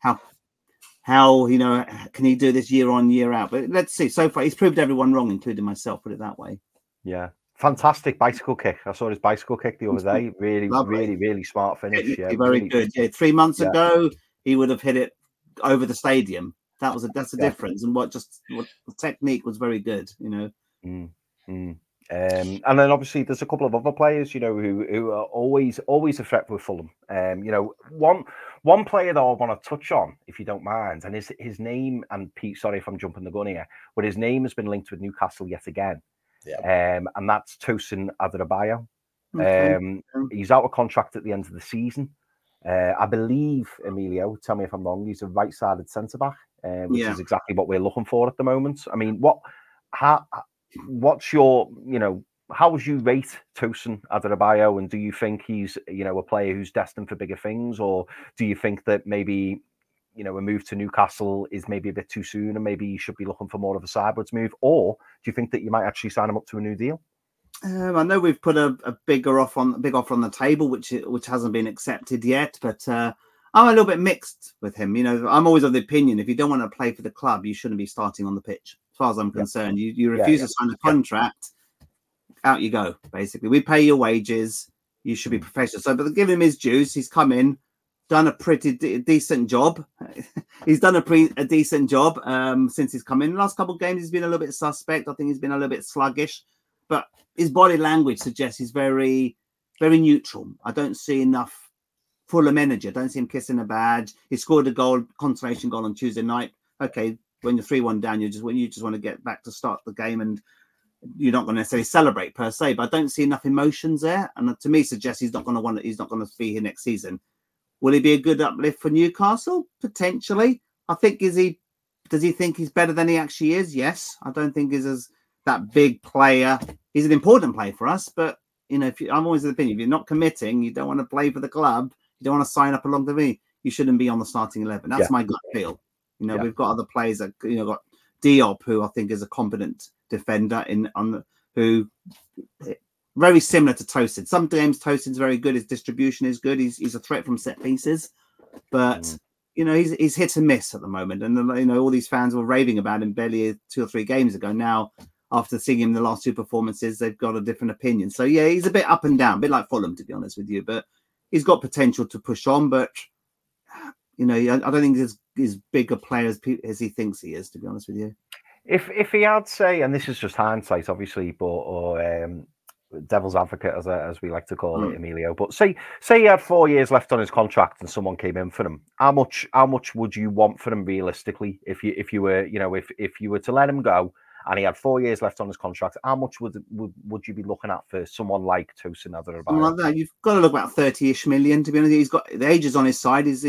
D: how can he do this year on, year out, but let's see. So far he's proved everyone wrong, including myself, put it that way.
C: Yeah, fantastic bicycle kick. I saw his bicycle kick the other day. Really smart finish.
D: Yeah, very good. Yeah, 3 months ago he would have hit it over the stadium. That's the difference, and what the technique was very good, you know.
C: And then obviously there's a couple of other players, you know, who are always a threat with Fulham. You know, one player that I want to touch on, if you don't mind, and his name, and Pete, sorry if I'm jumping the gun here, but his name has been linked with Newcastle yet again. Yeah. And that's Tosin Adarabioyo. Okay. He's out of contract at the end of the season. I believe, Emilio, tell me if I'm wrong, he's a right-sided centre-back, which is exactly what we're looking for at the moment. I mean, what's your, you know, how would you rate Tosin Adarabioyo, and do you think he's, you know, a player who's destined for bigger things, or do you think that maybe, you know, a move to Newcastle is maybe a bit too soon and maybe you should be looking for more of a sideways move, or do you think that you might actually sign him up to a new deal?
D: I know we've put a big offer on the table, which hasn't been accepted yet, but I'm a little bit mixed with him. You know, I'm always of the opinion, if you don't want to play for the club, you shouldn't be starting on the pitch. As far as I'm concerned, you refuse to sign a contract, out you go. Basically, we pay your wages. You should be professional. So, but give him his dues. He's come in, done a pretty decent job. He's done a decent job since he's come in. The last couple of games, he's been a little bit suspect. I think he's been a little bit sluggish, but his body language suggests he's very, very neutral. I don't see enough Fulham energy. I don't see him kissing a badge. He scored a consolation goal on Tuesday night. Okay, when you're 3-1 down, you just want to get back to start the game, and you're not going to necessarily celebrate per se. But I don't see enough emotions there, and to me suggests he's not going to be here next season. Will he be a good uplift for Newcastle? Potentially. I think does he think he's better than he actually is? Yes. I don't think he's as that big player. He's an important player for us, but you know, I'm always of the opinion, if you're not committing, you don't want to play for the club, you don't want to sign up along to me, you shouldn't be on the starting 11. That's my gut feel. You know, we've got other players that, you know, got Diop, who I think is a competent defender who very similar to Tosin. Some games Tosin's very good. His distribution is good. He's a threat from set pieces, but you know, he's hit and miss at the moment. And you know, all these fans were raving about him barely 2 or 3 games ago. Now, after seeing him in the last 2 performances, they've got a different opinion. So yeah, he's a bit up and down, a bit like Fulham, to be honest with you. But he's got potential to push on. But you know, I don't think he's as big a player as he thinks he is, to be honest with you.
C: If he had, say, and this is just hindsight, obviously, but or devil's advocate, as we like to call it, Emilio. But say he had 4 years left on his contract and someone came in for him. How much would you want for him realistically? If you were, you know, if you were to let him go and he had 4 years left on his contract, how much would you be looking at for someone like Tosin Adarabioyo?
D: Something like that. You've got to look about 30-ish million, to be honest. He's got the ages on his side. He's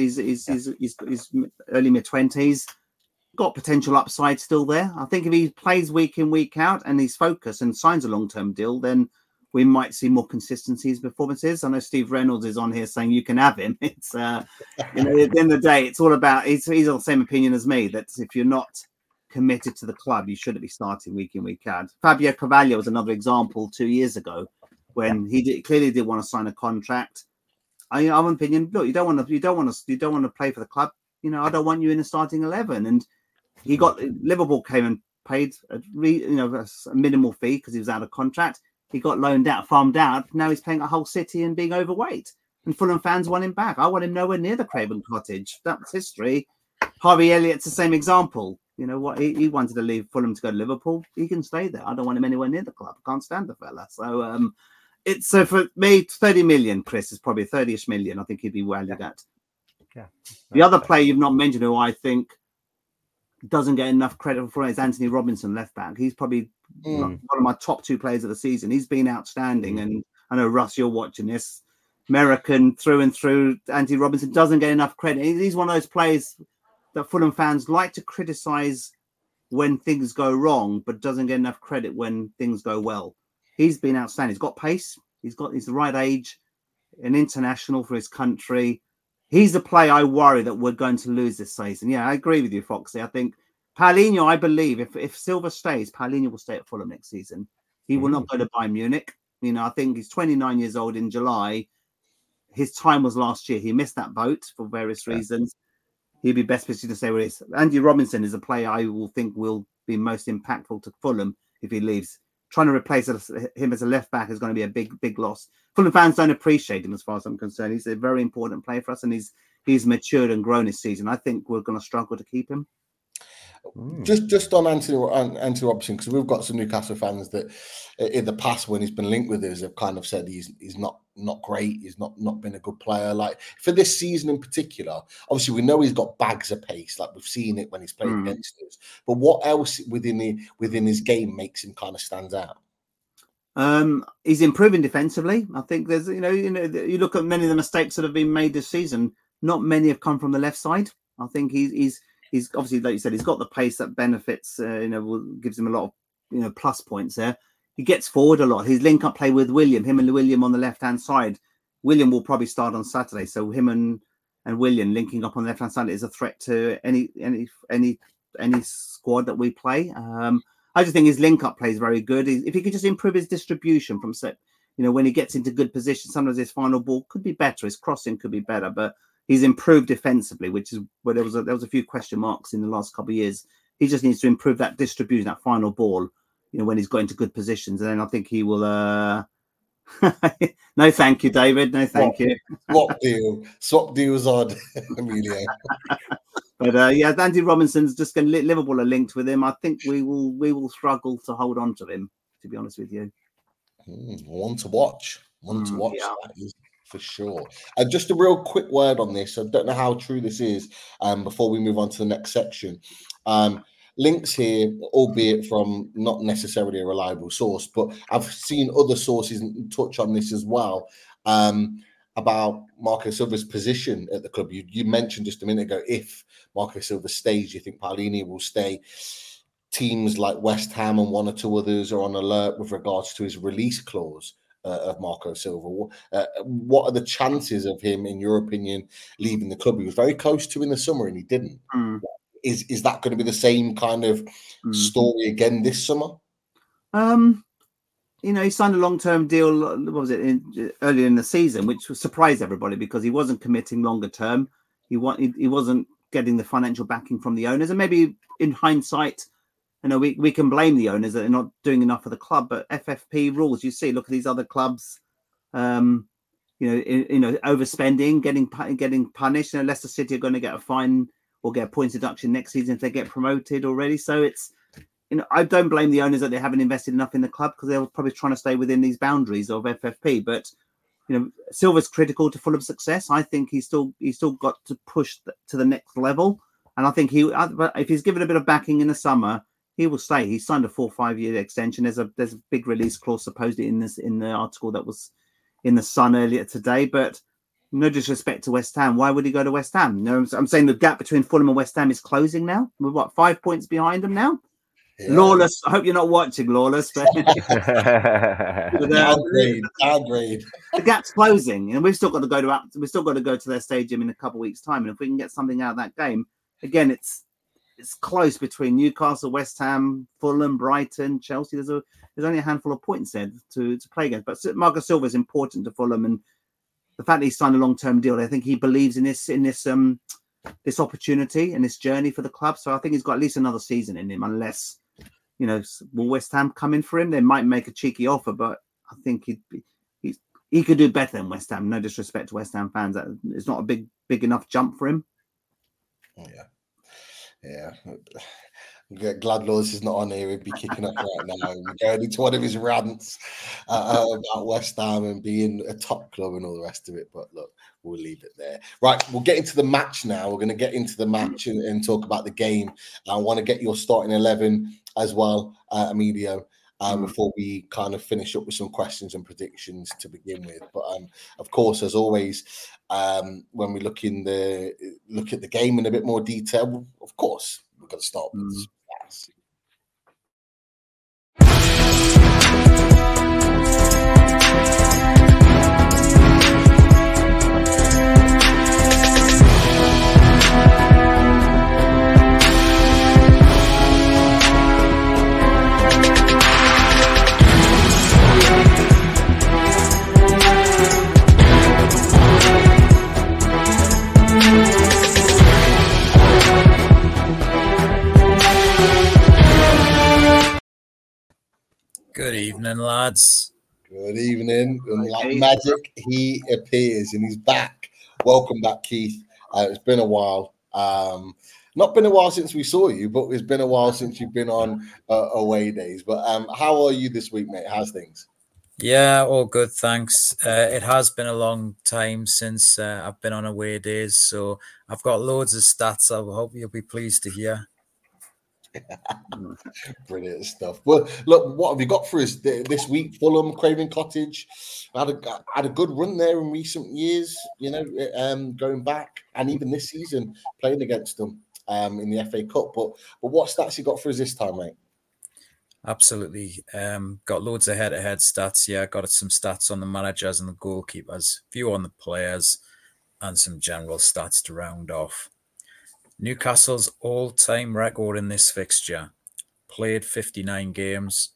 D: early mid-20s. Got potential upside still there. I think if he plays week in, week out and he's focused and signs a long-term deal, then we might see more consistency in his performances. I know Steve Reynolds is on here saying you can have him. It's you know, at the end of the day, it's all about. He's on the same opinion as me, that if you're not committed to the club, you shouldn't be starting week in, week out. Fabio Carvalho was another example 2 years ago when he clearly did want to sign a contract. I'm of opinion. Look, you don't want to play for the club. You know, I don't want you in the starting 11. And he got Liverpool came and paid a minimal fee because he was out of contract. He got loaned out, farmed out. Now he's playing at Hull City and being overweight. And Fulham fans want him back. I want him nowhere near the Craven Cottage. That's history. Harvey Elliott's the same example. You know what? He wanted to leave Fulham to go to Liverpool. He can stay there. I don't want him anywhere near the club. I can't stand the fella. So for me, 30 million, Chris, is probably 30-ish million. I think he'd be valued at.
C: Yeah.
D: The other player you've not mentioned, who I think doesn't get enough credit for is Anthony Robinson, left back. He's probably one of my top 2 players of the season. He's been outstanding. And I know, Russ, you're watching this. American through and through. Anthony Robinson doesn't get enough credit. He's one of those players that Fulham fans like to criticize when things go wrong, but doesn't get enough credit when things go well. He's been outstanding. He's got pace. He's the right age, an international for his country. He's the player I worry that we're going to lose this season. Yeah, I agree with you, Foxy. I think Paulinho, I believe, if Silva stays, Paulinho will stay at Fulham next season. He will not go to Bayern Munich. You know, I think he's 29 years old in July. His time was last year. He missed that boat for various reasons. He'd be best positioned to stay where he is. Andy Robinson is a player I will think will be most impactful to Fulham if he leaves. Trying to replace him as a left back is going to be a big loss. Fulham fans don't appreciate him as far as I'm concerned. He's a very important player for us, and he's matured and grown this season. I think we're going to struggle to keep him.
A: Just on Anthony Robinson, because we've got some Newcastle fans that in the past, when he's been linked with us, have kind of said he's not great, he's not been a good player. Like for this season in particular, obviously we know he's got bags of pace, like we've seen it when he's played against us. But what else within his game makes him kind of stand out?
D: He's improving defensively. I think there's you look at many of the mistakes that have been made this season. Not many have come from the left side. I think he's obviously, like you said, he's got the pace that benefits. Gives him a lot of plus points there. He gets forward a lot. His link-up play with him and William on the left-hand side. William will probably start on Saturday, so him and William linking up on the left-hand side is a threat to any squad that we play. I just think his link-up play is very good. If he could just improve his distribution from set, when he gets into good position, sometimes his final ball could be better. His crossing could be better, but he's improved defensively, which is where there was a few question marks in the last couple of years. He just needs to improve that distribution, that final ball, when he's got into good positions. And then I think he will. No, thank you, David. No, thank you.
A: Swap deals on Emilio.
D: But Andy Robinson's just going to Liverpool are linked with him. I think we will struggle to hold on to him, to be honest with you.
A: One to watch. Yeah. That is for sure. Just a real quick word on this. I don't know how true this is. Before we move on to the next section, links here, albeit from not necessarily a reliable source, but I've seen other sources touch on this as well. About Marco Silva's position at the club. You mentioned just a minute ago, if Marco Silva stays, you think Paulinho will stay. Teams like West Ham and one or two others are on alert with regards to his release clause of Marco Silva. What are the chances of him, in your opinion, leaving the club? He was very close to in the summer and he didn't. Is that going to be the same kind of story again this summer?
D: He signed a long-term deal, what was it, earlier in the season, which surprised everybody because he wasn't committing longer term. He wasn't getting the financial backing from the owners. And maybe in hindsight, we can blame the owners that they're not doing enough for the club. But FFP rules, you see, look at these other clubs, overspending, getting punished. Leicester City are going to get a fine or get a points deduction next season if they get promoted already. So it's, I don't blame the owners that they haven't invested enough in the club because they're probably trying to stay within these boundaries of FFP. But Silva's critical to Fulham's success. I think he's still got to push to the next level, and I think if he's given a bit of backing in the summer, he will stay. He signed a 4 or 5 year extension. There's a big release clause supposedly in the article that was in the Sun earlier today. But no disrespect to West Ham, why would he go to West Ham? I'm saying the gap between Fulham and West Ham is closing now. We're 5 points behind them now. Yeah. Lawless, I hope you're not watching, Lawless. But
A: downgrade.
D: The gap's closing, and we've still got to go to their stadium in a couple of weeks' time. And if we can get something out of that game, again, it's close between Newcastle, West Ham, Fulham, Brighton, Chelsea. There's only a handful of points there to play against. But Marco Silva is important to Fulham, and the fact that he signed a long-term deal, I think he believes in this opportunity and this journey for the club. So I think he's got at least another season in him, unless. Will West Ham come in for him? They might make a cheeky offer, but I think he could do better than West Ham. No disrespect to West Ham fans, it's not a big enough jump for him.
A: Yeah. Glad Lawless is not on here. He'd be kicking off right now. He'd be going into one of his rants about West Ham and being a top club and all the rest of it. But look, we'll leave it there. Right, we'll get into the match now. We're going to get into the match and talk about the game. I want to get your starting 11 as well, Emilio, before we kind of finish up with some questions and predictions to begin with. But of course, as always, when we look at the game in a bit more detail, of course, we're going to start with stats.
E: Good evening, lads.
A: Good evening. And like magic, he appears and he's back. Welcome back, Keith. It's been a while. Not been a while since we saw you, but it's been a while since you've been on away days. But how are you this week, mate? How's things?
E: Yeah, all good, thanks. It has been a long time since I've been on away days, so I've got loads of stats. I hope you'll be pleased to hear.
A: Brilliant stuff. Well, look, what have you got for us this week? Fulham, Craven Cottage. Had a good run there in recent years, going back, and even this season playing against them in the FA Cup. But what stats you got for us this time, mate?
E: Absolutely. Got loads of head-to-head stats. Yeah, got some stats on the managers and the goalkeepers, a few on the players, and some general stats to round off. Newcastle's all-time record in this fixture. Played 59 games,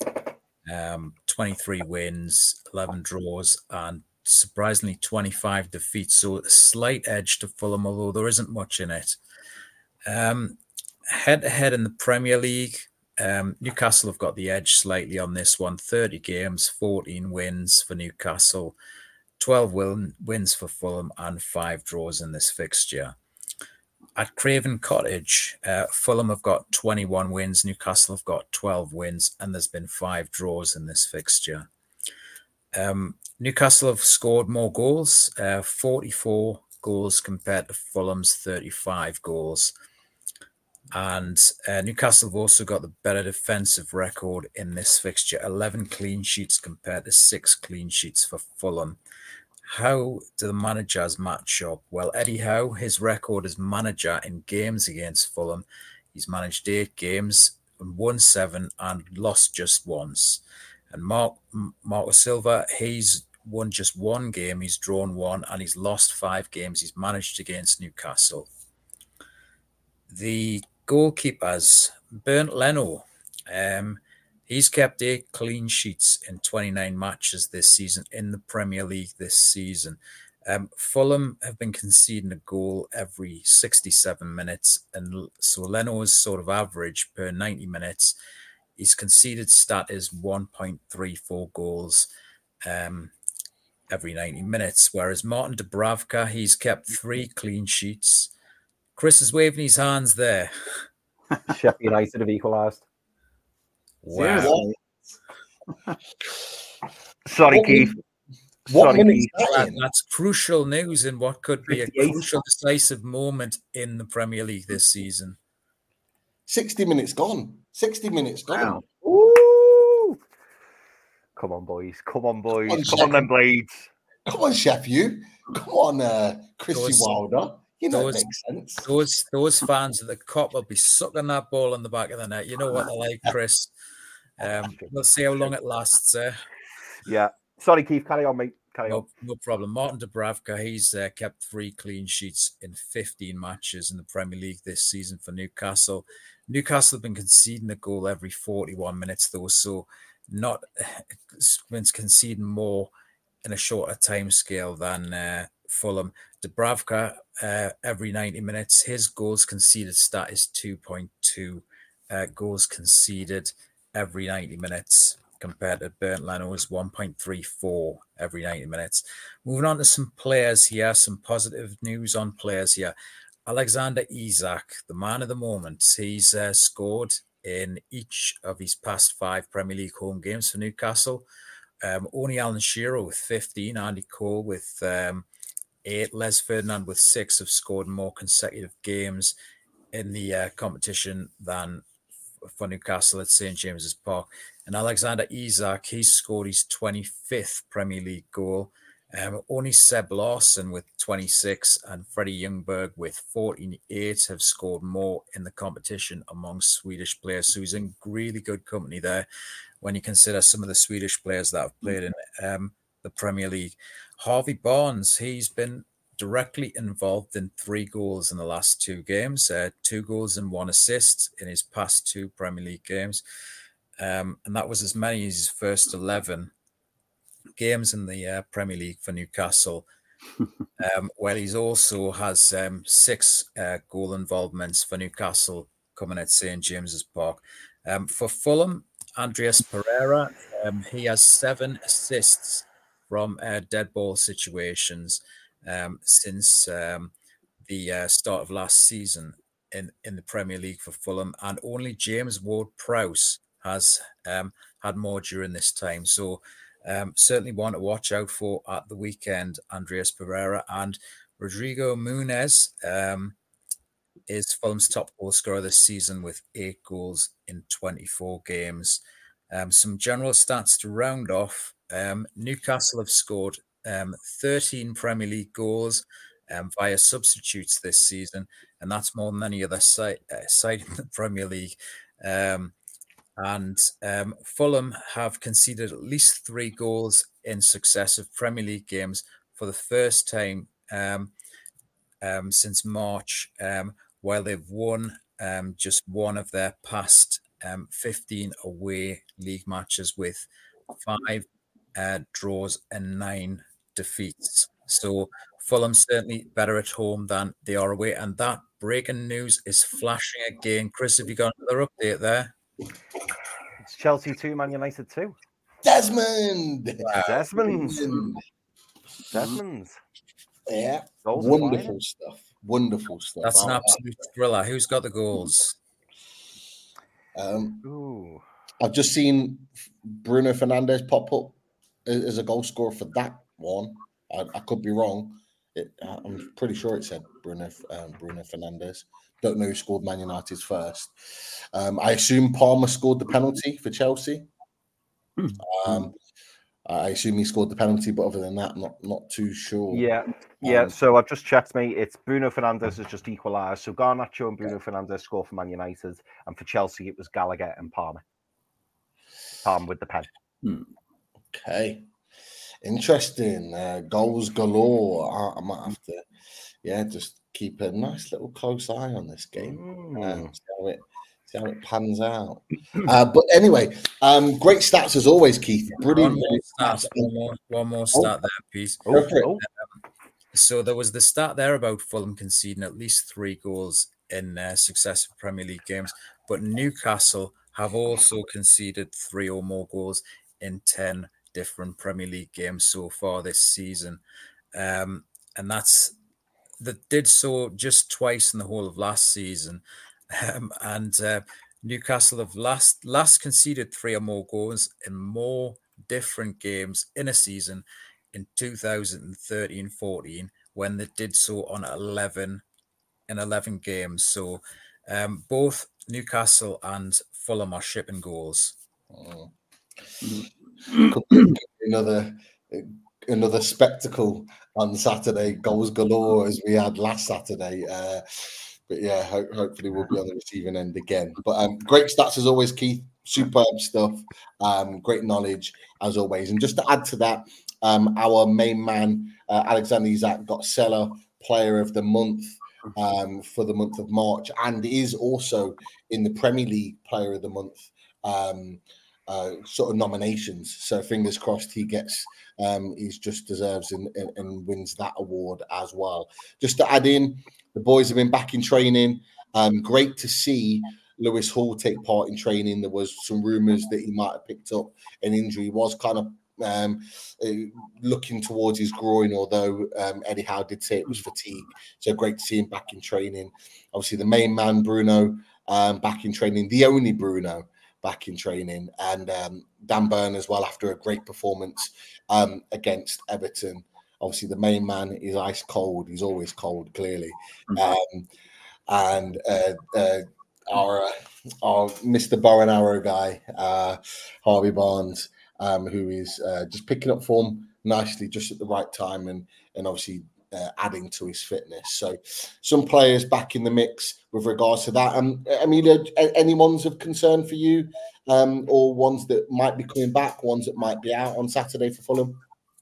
E: 23 wins, 11 draws, and surprisingly 25 defeats. So a slight edge to Fulham, although there isn't much in it. Head-to-head in the Premier League, Newcastle have got the edge slightly on this one. 30 games, 14 wins for Newcastle, 12 wins for Fulham, and 5 draws in this fixture. At Craven Cottage, Fulham have got 21 wins, Newcastle have got 12 wins, and there's been 5 draws in this fixture. Newcastle have scored more goals, 44 goals compared to Fulham's 35 goals. And Newcastle have also got the better defensive record in this fixture, 11 clean sheets compared to 6 clean sheets for Fulham. How do the managers match up? Well, Eddie Howe, his record as manager in games against Fulham, he's managed 8 games and won 7 and lost just once. And Marco Silva, he's won just 1 game, he's drawn 1, and he's lost 5 games he's managed against Newcastle. The goalkeepers, Bernd Leno, he's kept 8 clean sheets in 29 matches this season in the Premier League this season. Fulham have been conceding a goal every 67 minutes, and so Leno's sort of average per 90 minutes, his conceded stat is 1.34 goals every 90 minutes, whereas Martin Dubravka, he's kept 3 clean sheets. Chris is waving his hands there.
C: Sheffield United have equalised.
E: Wow.
C: Sorry, Keith.
E: That's crucial news in what could be a crucial, decisive moment in the Premier League this season.
A: 60 minutes gone. 60 minutes gone.
C: Wow. Ooh. Come on, boys. Come on, them Blades.
A: Come on, Chef, you. Come on, Chrissy Wilder. You know it makes sense.
E: Those fans at the Kop will be sucking that ball on the back of the net. You know what they're like, Chris. We'll see how long it lasts.
C: Yeah. Sorry, Keith. Carry on, mate. Carry on.
E: No problem. Martin Dubravka, he's kept 3 clean sheets in 15 matches in the Premier League this season for Newcastle. Newcastle have been conceding a goal every 41 minutes, though, so not been conceding more in a shorter time scale than Fulham. Dubravka, every 90 minutes, his goals conceded stat is 2.2 goals conceded every 90 minutes compared to Bernd Leno's 1.34 every 90 minutes. Moving on to some players here, some positive news on players here. Alexander Isak, the man of the moment, he's scored in each of his past 5 Premier League home games for Newcastle. Only Alan Shearer with 15, Andy Cole with 8, Les Ferdinand with 6 have scored more consecutive games in the competition than for Newcastle at St James's Park. And Alexander Isak, he's scored his 25th Premier League goal. Only Seb Larsson with 26 and Freddie Ljungberg with 48 have scored more in the competition among Swedish players. So he's in really good company there when you consider some of the Swedish players that have played in the Premier League. Harvey Barnes, he's been directly involved in 3 goals in the last 2 games, 2 goals and 1 assist in his past 2 Premier League games. And that was as many as his first 11 games in the Premier League for Newcastle. Well, he's also has 6 goal involvements for Newcastle coming at St James's Park. For Fulham, Andreas Pereira, he has 7 assists from dead ball situations since the start of last season in the Premier League for Fulham, and only James Ward-Prowse has had more during this time. So certainly one to watch out for at the weekend, Andreas Pereira. And Rodrigo Muniz is Fulham's top goal scorer this season with 8 goals in 24 games. Some general stats to round off. Newcastle have scored 13 Premier League goals via substitutes this season, and that's more than any other side in the Premier League. And Fulham have conceded at least 3 goals in successive Premier League games for the first time since March, while they've won just one of their past 15 away league matches with 5 draws and 9 defeats. So Fulham certainly better at home than they are away. And that breaking news is flashing again. Chris, have you got another update there?
C: It's Chelsea 2, Man United 2.
A: Desmond!
C: Wow. Desmond's.
A: Yeah.
C: Goals
A: Wonderful stuff. Wonderful stuff.
E: That's an absolute thriller. Who's got the goals?
A: I've just seen Bruno Fernandes pop up as a goal scorer for that one. I could be wrong. I'm pretty sure it said Bruno Fernandes. Don't know who scored Man United's first. I assume Palmer scored the penalty for Chelsea. I assume he scored the penalty, but other than that, not too sure.
C: Yeah. So I've just checked, mate. It's Bruno Fernandes has just equalised. So Garnacho and Bruno Fernandes score for Man United, and for Chelsea it was Gallagher and Palmer. Palmer with the pen.
A: Okay, interesting. Goals galore. I might have to, just keep a nice little close eye on this game. See how it pans out. But anyway, great stats as always, Keith. Brilliant.
E: One more stat there, please. So there was the stat there about Fulham conceding at least 3 goals in successive Premier League games, but Newcastle have also conceded 3 or more goals in 10 different Premier League games so far this season. And that did so just twice in the whole of last season. And Newcastle have last conceded 3 or more goals in more different games in a season in 2013-14, when they did so on 11 games. So both Newcastle and Fulham are shipping goals.
A: Another spectacle on Saturday, goals galore as we had last Saturday. But yeah, hopefully we'll be on the receiving end again. But great stats as always, Keith. Superb stuff. Great knowledge as always. And just to add to that, our main man, Alexander Isak, got Seller Player of the Month for the month of March, and is also in the Premier League Player of the Month sort of nominations. So fingers crossed he gets, he's just deserves and wins that award as well. Just to add in, the boys have been back in training. Great to see Lewis Hall take part in training. There was some rumours that he might have picked up an injury. He was kind of looking towards his groin, although Eddie Howe did say it was fatigue. So great to see him back in training. Obviously, the main man, Bruno, back in training, the only Bruno back in training, and Dan Burn as well after a great performance against Everton. Obviously, the main man is ice cold. He's always cold, clearly. And our Mr. Bow and Arrow guy, Harvey Barnes, who is just picking up form nicely just at the right time and obviously adding to his fitness. So some players back in the mix with regards to that. Amelia, any ones of concern for you, or ones that might be coming back, ones that might be out on Saturday for Fulham?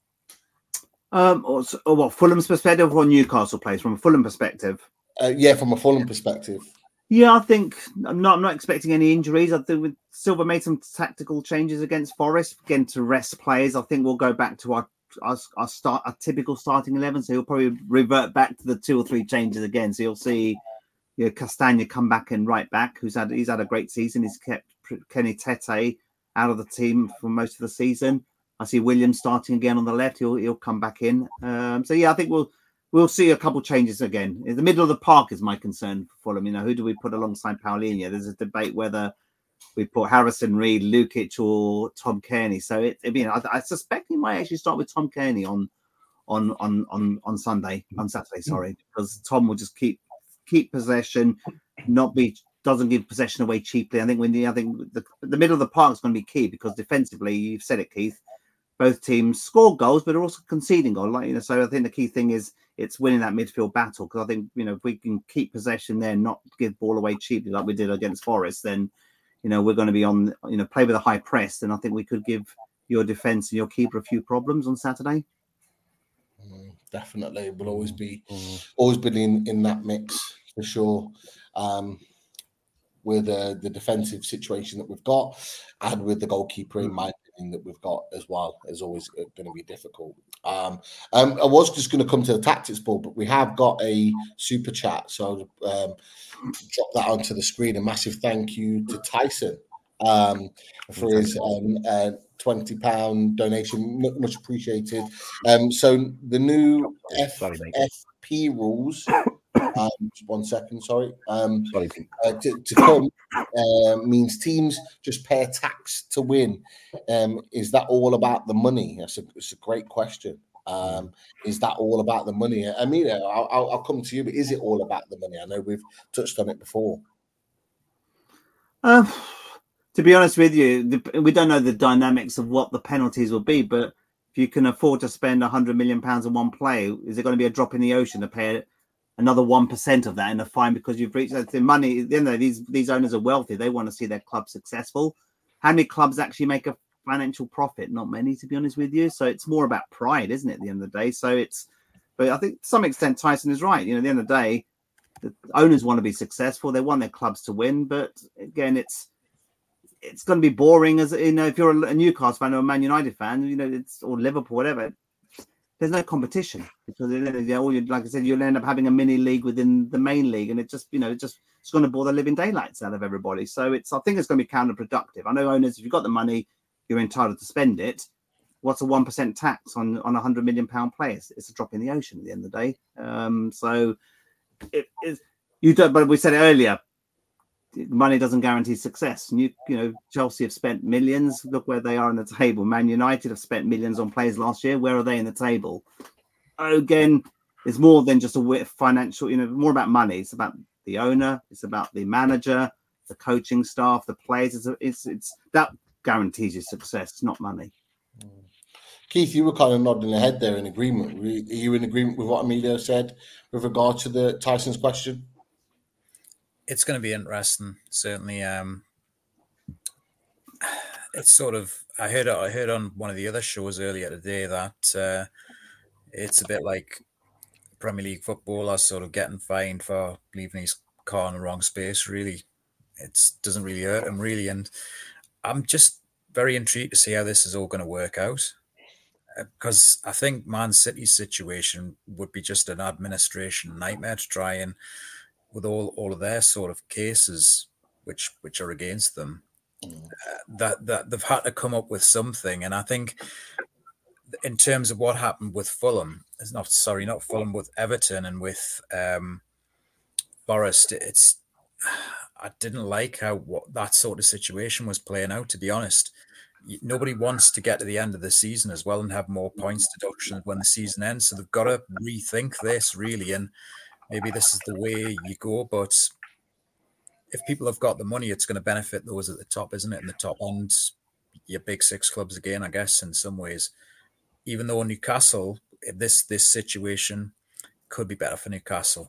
D: Or what, Fulham's perspective or Newcastle players from a Fulham perspective?
A: Yeah, from a Fulham perspective.
D: Yeah, I think I'm not expecting any injuries. I think Silva made some tactical changes against Forest, again to rest players. I think we'll go back to our typical starting 11. So he'll probably revert back to the 2 or 3 changes again. So you'll see Castagna come back and right back, he's had a great season. He's kept Kenny Tete out of the team for most of the season. I see Williams starting again on the left. He'll come back in. So yeah, I think we'll see a couple changes again. In the middle of the park is my concern for Fulham. Who do we put alongside Paulinho? There's a debate whether we put Harrison Reed, Lukic, or Tom Kearney. So I suspect he might actually start with Tom Kearney on Saturday, because Tom will just keep possession, doesn't give possession away cheaply. I think the middle of the park is going to be key, because defensively, you've said it, Keith, both teams score goals, but are also conceding goals. So I think the key thing is it's winning that midfield battle. Because I think if we can keep possession there, not give ball away cheaply like we did against Forest, then we're going to be on play with a high press. Then I think we could give your defense and your keeper a few problems on Saturday.
A: Definitely, will always be in that mix for sure. With the defensive situation that we've got, and with the goalkeeper, in my opinion, that we've got as well, is always going to be difficult. I was just going to come to the tactics ball, but we have got a super chat, so I'll drop that onto the screen. A massive thank you to Tyson for his £20 donation, much appreciated. So the new FFP rules. 1 second, sorry. To come means teams just pay a tax to win. Is that all about the money? It's a great question. Is that all about the money? Amelia, I'll come to you, but is it all about the money? I know we've touched on it before.
D: To be honest with you, we don't know the dynamics of what the penalties will be, but if you can afford to spend £100 million on one play, is it going to be a drop in the ocean to pay another 1% of that in a fine because you've reached the money? These owners are wealthy. They want to see their club successful. How many clubs actually make a financial profit? Not many, to be honest with you. So it's more about pride, isn't it, at the end of the day? But I think to some extent Tyson is right. At the end of the day, the owners want to be successful. They want their clubs to win. But again, it's going to be boring, as if you're a Newcastle fan or a Man United fan, or Liverpool, whatever. There's no competition, because like I said, you'll end up having a mini league within the main league, and it's going to bore the living daylights out of everybody. So I think it's going to be counterproductive. I know owners, if you've got the money, you're entitled to spend it. What's a 1% tax on a £100 million player? It's a drop in the ocean at the end of the day. So it is. You don't. But we said it earlier. Money doesn't guarantee success. And Chelsea have spent millions. Look where they are on the table. Man United have spent millions on players last year. Where are they in the table? Again, it's more than just a financial. More about money. It's about the owner. It's about the manager, the coaching staff, the players. It's that guarantees you success, not money.
A: Keith, you were kind of nodding your head there in agreement. Are you in agreement with what Emilio said with regard to the Tyson's question?
E: It's going to be interesting, certainly. It's sort of. I heard on one of the other shows earlier today that it's a bit like Premier League footballer sort of getting fined for leaving his car in the wrong space. Really, it doesn't really hurt him, really. And I'm just very intrigued to see how this is all going to work out, because I think Man City's situation would be just an administration nightmare to try and, with all of their sort of cases which are against them, that they've had to come up with something. And I think in terms of what happened with Fulham, not Fulham, with Everton and with Forest, I didn't like how that sort of situation was playing out, to be honest. Nobody wants to get to the end of the season as well and have more points deduction when the season ends. So they've got to rethink this, really. And maybe this is the way you go. But if people have got the money, it's going to benefit those at the top, isn't it? In the top end, your big six clubs again, I guess, in some ways. Even though Newcastle, this situation could be better for Newcastle.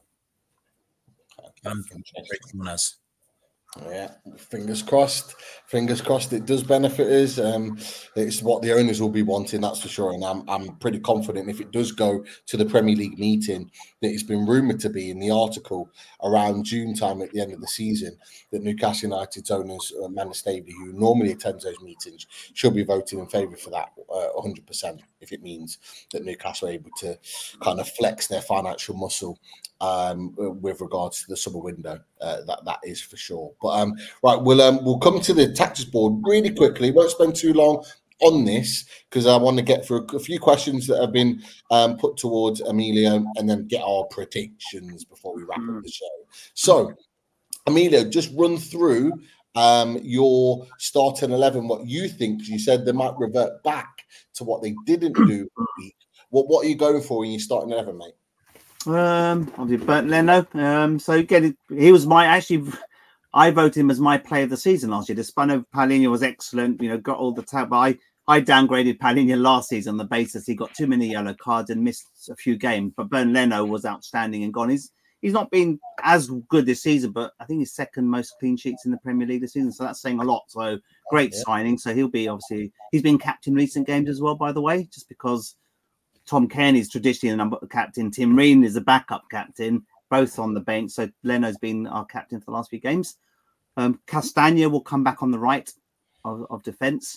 A: Yeah, fingers crossed. Fingers crossed it does benefit us. It's what the owners will be wanting, that's for sure. And I'm pretty confident if it does go to the Premier League meeting, that it's been rumoured to be in the article around June time at the end of the season, that Newcastle United's owners, Amanda Staveley, who normally attends those meetings, should be voting in favour for that 100%, if it means that Newcastle are able to kind of flex their financial muscle with regards to the summer window. That is for sure. But right, we'll come to the tactics board really quickly. Won't spend too long on this because I want to get through a few questions that have been put towards Emilio and then get our predictions before we wrap up the show. So, Emilio, just run through your starting 11, what you think, because you said they might revert back to what they didn't do this week. What are you going for in your starting 11, mate?
D: Obviously Bernd Leno. So again, he was I voted him as my player of the season last year. Despite Palhinha was excellent, got all the tab. I downgraded Palhinha last season on the basis he got too many yellow cards and missed a few games. But Bernd Leno was outstanding and gone. He's not been as good this season, but I think he's second most clean sheets in the Premier League this season. So that's saying a lot. So great signing. So he'll be he's been captain recent games as well, by the way, just because Tom Cairney is traditionally the number captain. Tim Ream is a backup captain, both on the bench. So Leno's been our captain for the last few games. Castagna will come back on the right of defence.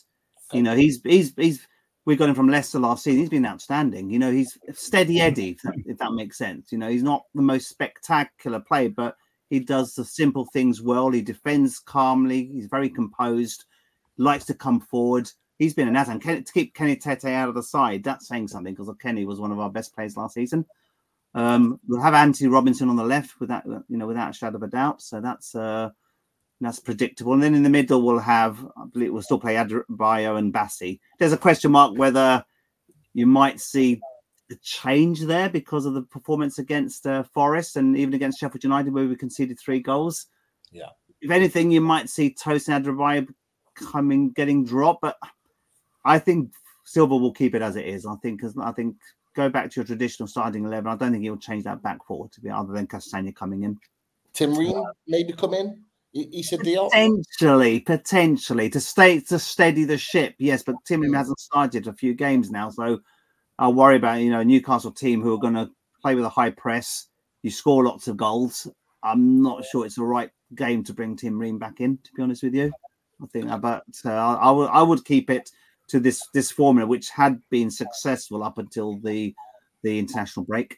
D: We got him from Leicester last season. He's been outstanding. He's steady Eddie, if that makes sense. He's not the most spectacular player, but he does the simple things well. He defends calmly. He's very composed, likes to come forward. He's been an asset. To keep Kenny Tete out of the side, that's saying something because Kenny was one of our best players last season. We'll have Anthony Robinson on the left without a shadow of a doubt. So that's predictable. And then in the middle, we'll still play Adebayo and Bassi. There's a question mark whether you might see a change there because of the performance against Forest and even against Sheffield United, where we conceded 3 goals.
A: Yeah.
D: If anything, you might see Tosin Adebayo getting dropped, but I think Silva will keep it as it is. I think go back to your traditional starting 11. I don't think he'll change that back forward to be other than Castagna coming in.
A: Tim Ream maybe come in. He said
D: potentially to steady the ship. Yes, but Tim Ream hasn't started a few games now, so I'll worry about a Newcastle team who are going to play with a high press. You score lots of goals. I'm not sure it's the right game to bring Tim Ream back in. To be honest with you, I think, but I would keep it to this formula, which had been successful up until the international break.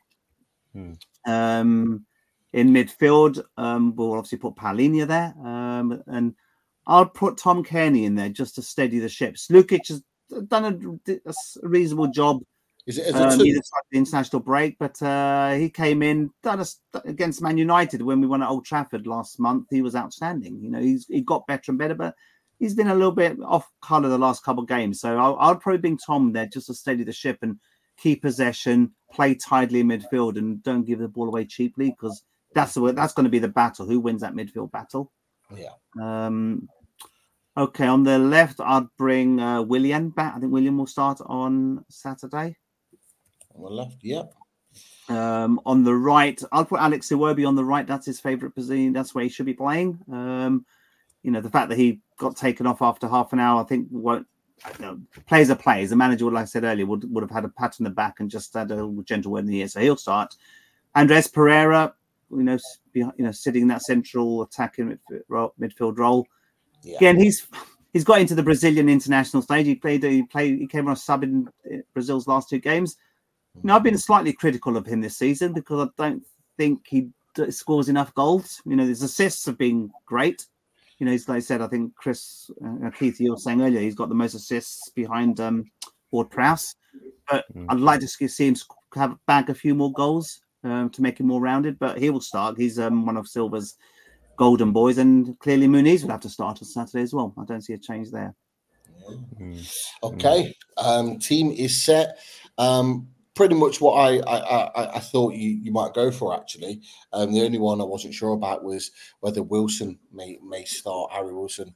D: In midfield, we'll obviously put Palhinha there, and I'll put Tom Cairney in there just to steady the ships. Lukic has done a reasonable job.
A: Is it as a
D: the international break, but he came in against Man United when we won at Old Trafford last month. He was outstanding. He got better and better, but he's been a little bit off colour the last couple of games. So I'll probably bring Tom there just to steady the ship and keep possession, play tidily in midfield, and don't give the ball away cheaply because that's going to be the battle. Who wins that midfield battle?
A: Yeah.
D: Okay, on the left, I'd bring Willian back. I think Willian will start on Saturday.
A: On the left, yeah.
D: On the right, I'll put Alex Iwobi on the right. That's his favourite position. That's where he should be playing. The fact that he got taken off after half an hour, I think players are players. The manager, like I said earlier, would have had a pat on the back and just had a gentle word in the ear. So he'll start. Andres Pereira, sitting in that central attacking midfield role. Yeah. Again, he's got into the Brazilian international stage. He came on a sub in Brazil's last 2 games. I've been slightly critical of him this season because I don't think he scores enough goals. His assists have been great. Like I said, I think Keith, you were saying earlier, he's got the most assists behind Ward-Prowse. But I'd like to see him have bag a few more goals to make him more rounded. But he will start. He's one of Silva's golden boys, and clearly Muniz will have to start on Saturday as well. I don't see a change there.
A: Okay, team is set. Pretty much what I thought you might go for, actually. The only one I wasn't sure about was whether Wilson may start, Harry Wilson,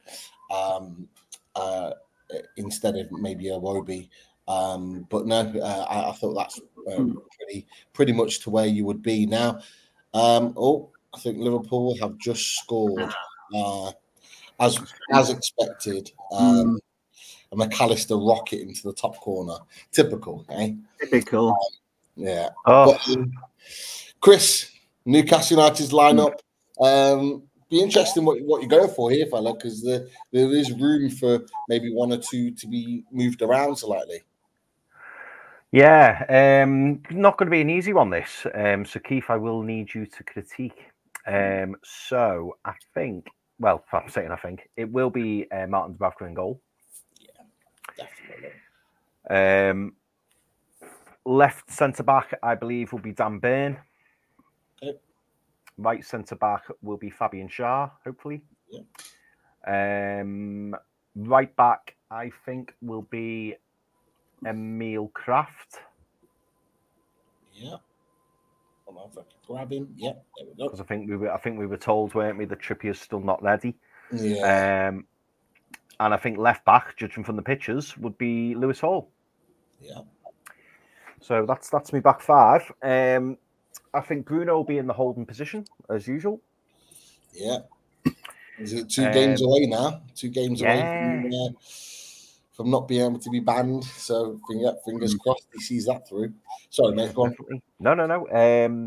A: instead of maybe Iwobi. But no, I thought that's pretty much to where you would be now. I think Liverpool have just scored, as expected. A McAllister rocket into the top corner. Typical, eh?
D: Typical.
A: Yeah. But, Chris, Newcastle United's lineup. Be interesting what you're going for here, fella, because there is room for maybe one or two to be moved around slightly.
C: Yeah, not going to be an easy one, this. So, Keith, I will need you to critique. So, I think, well, I'm saying I think, it will be Martin Dubravka in goal.
A: Definitely.
C: Left centre back, I believe, will be Dan Burn.
A: Okay.
C: Right centre back will be Fabian Schär, hopefully.
A: Yeah.
C: Right back, I think, will be Emil Kraft.
A: Yeah. If I can grab him. Yeah, there we go.
C: Because I think we were told, weren't we, that Trippier's still not ready.
A: Yeah.
C: And I think left back, judging from the pictures, would be Lewis Hall.
A: Yeah.
C: So that's me back five. I think Bruno will be in the holding position as usual.
A: Yeah. Is it 2 games away now? 2 games away from not being able to be banned. So fingers crossed he sees that through. Sorry, mate. Go on.
C: No.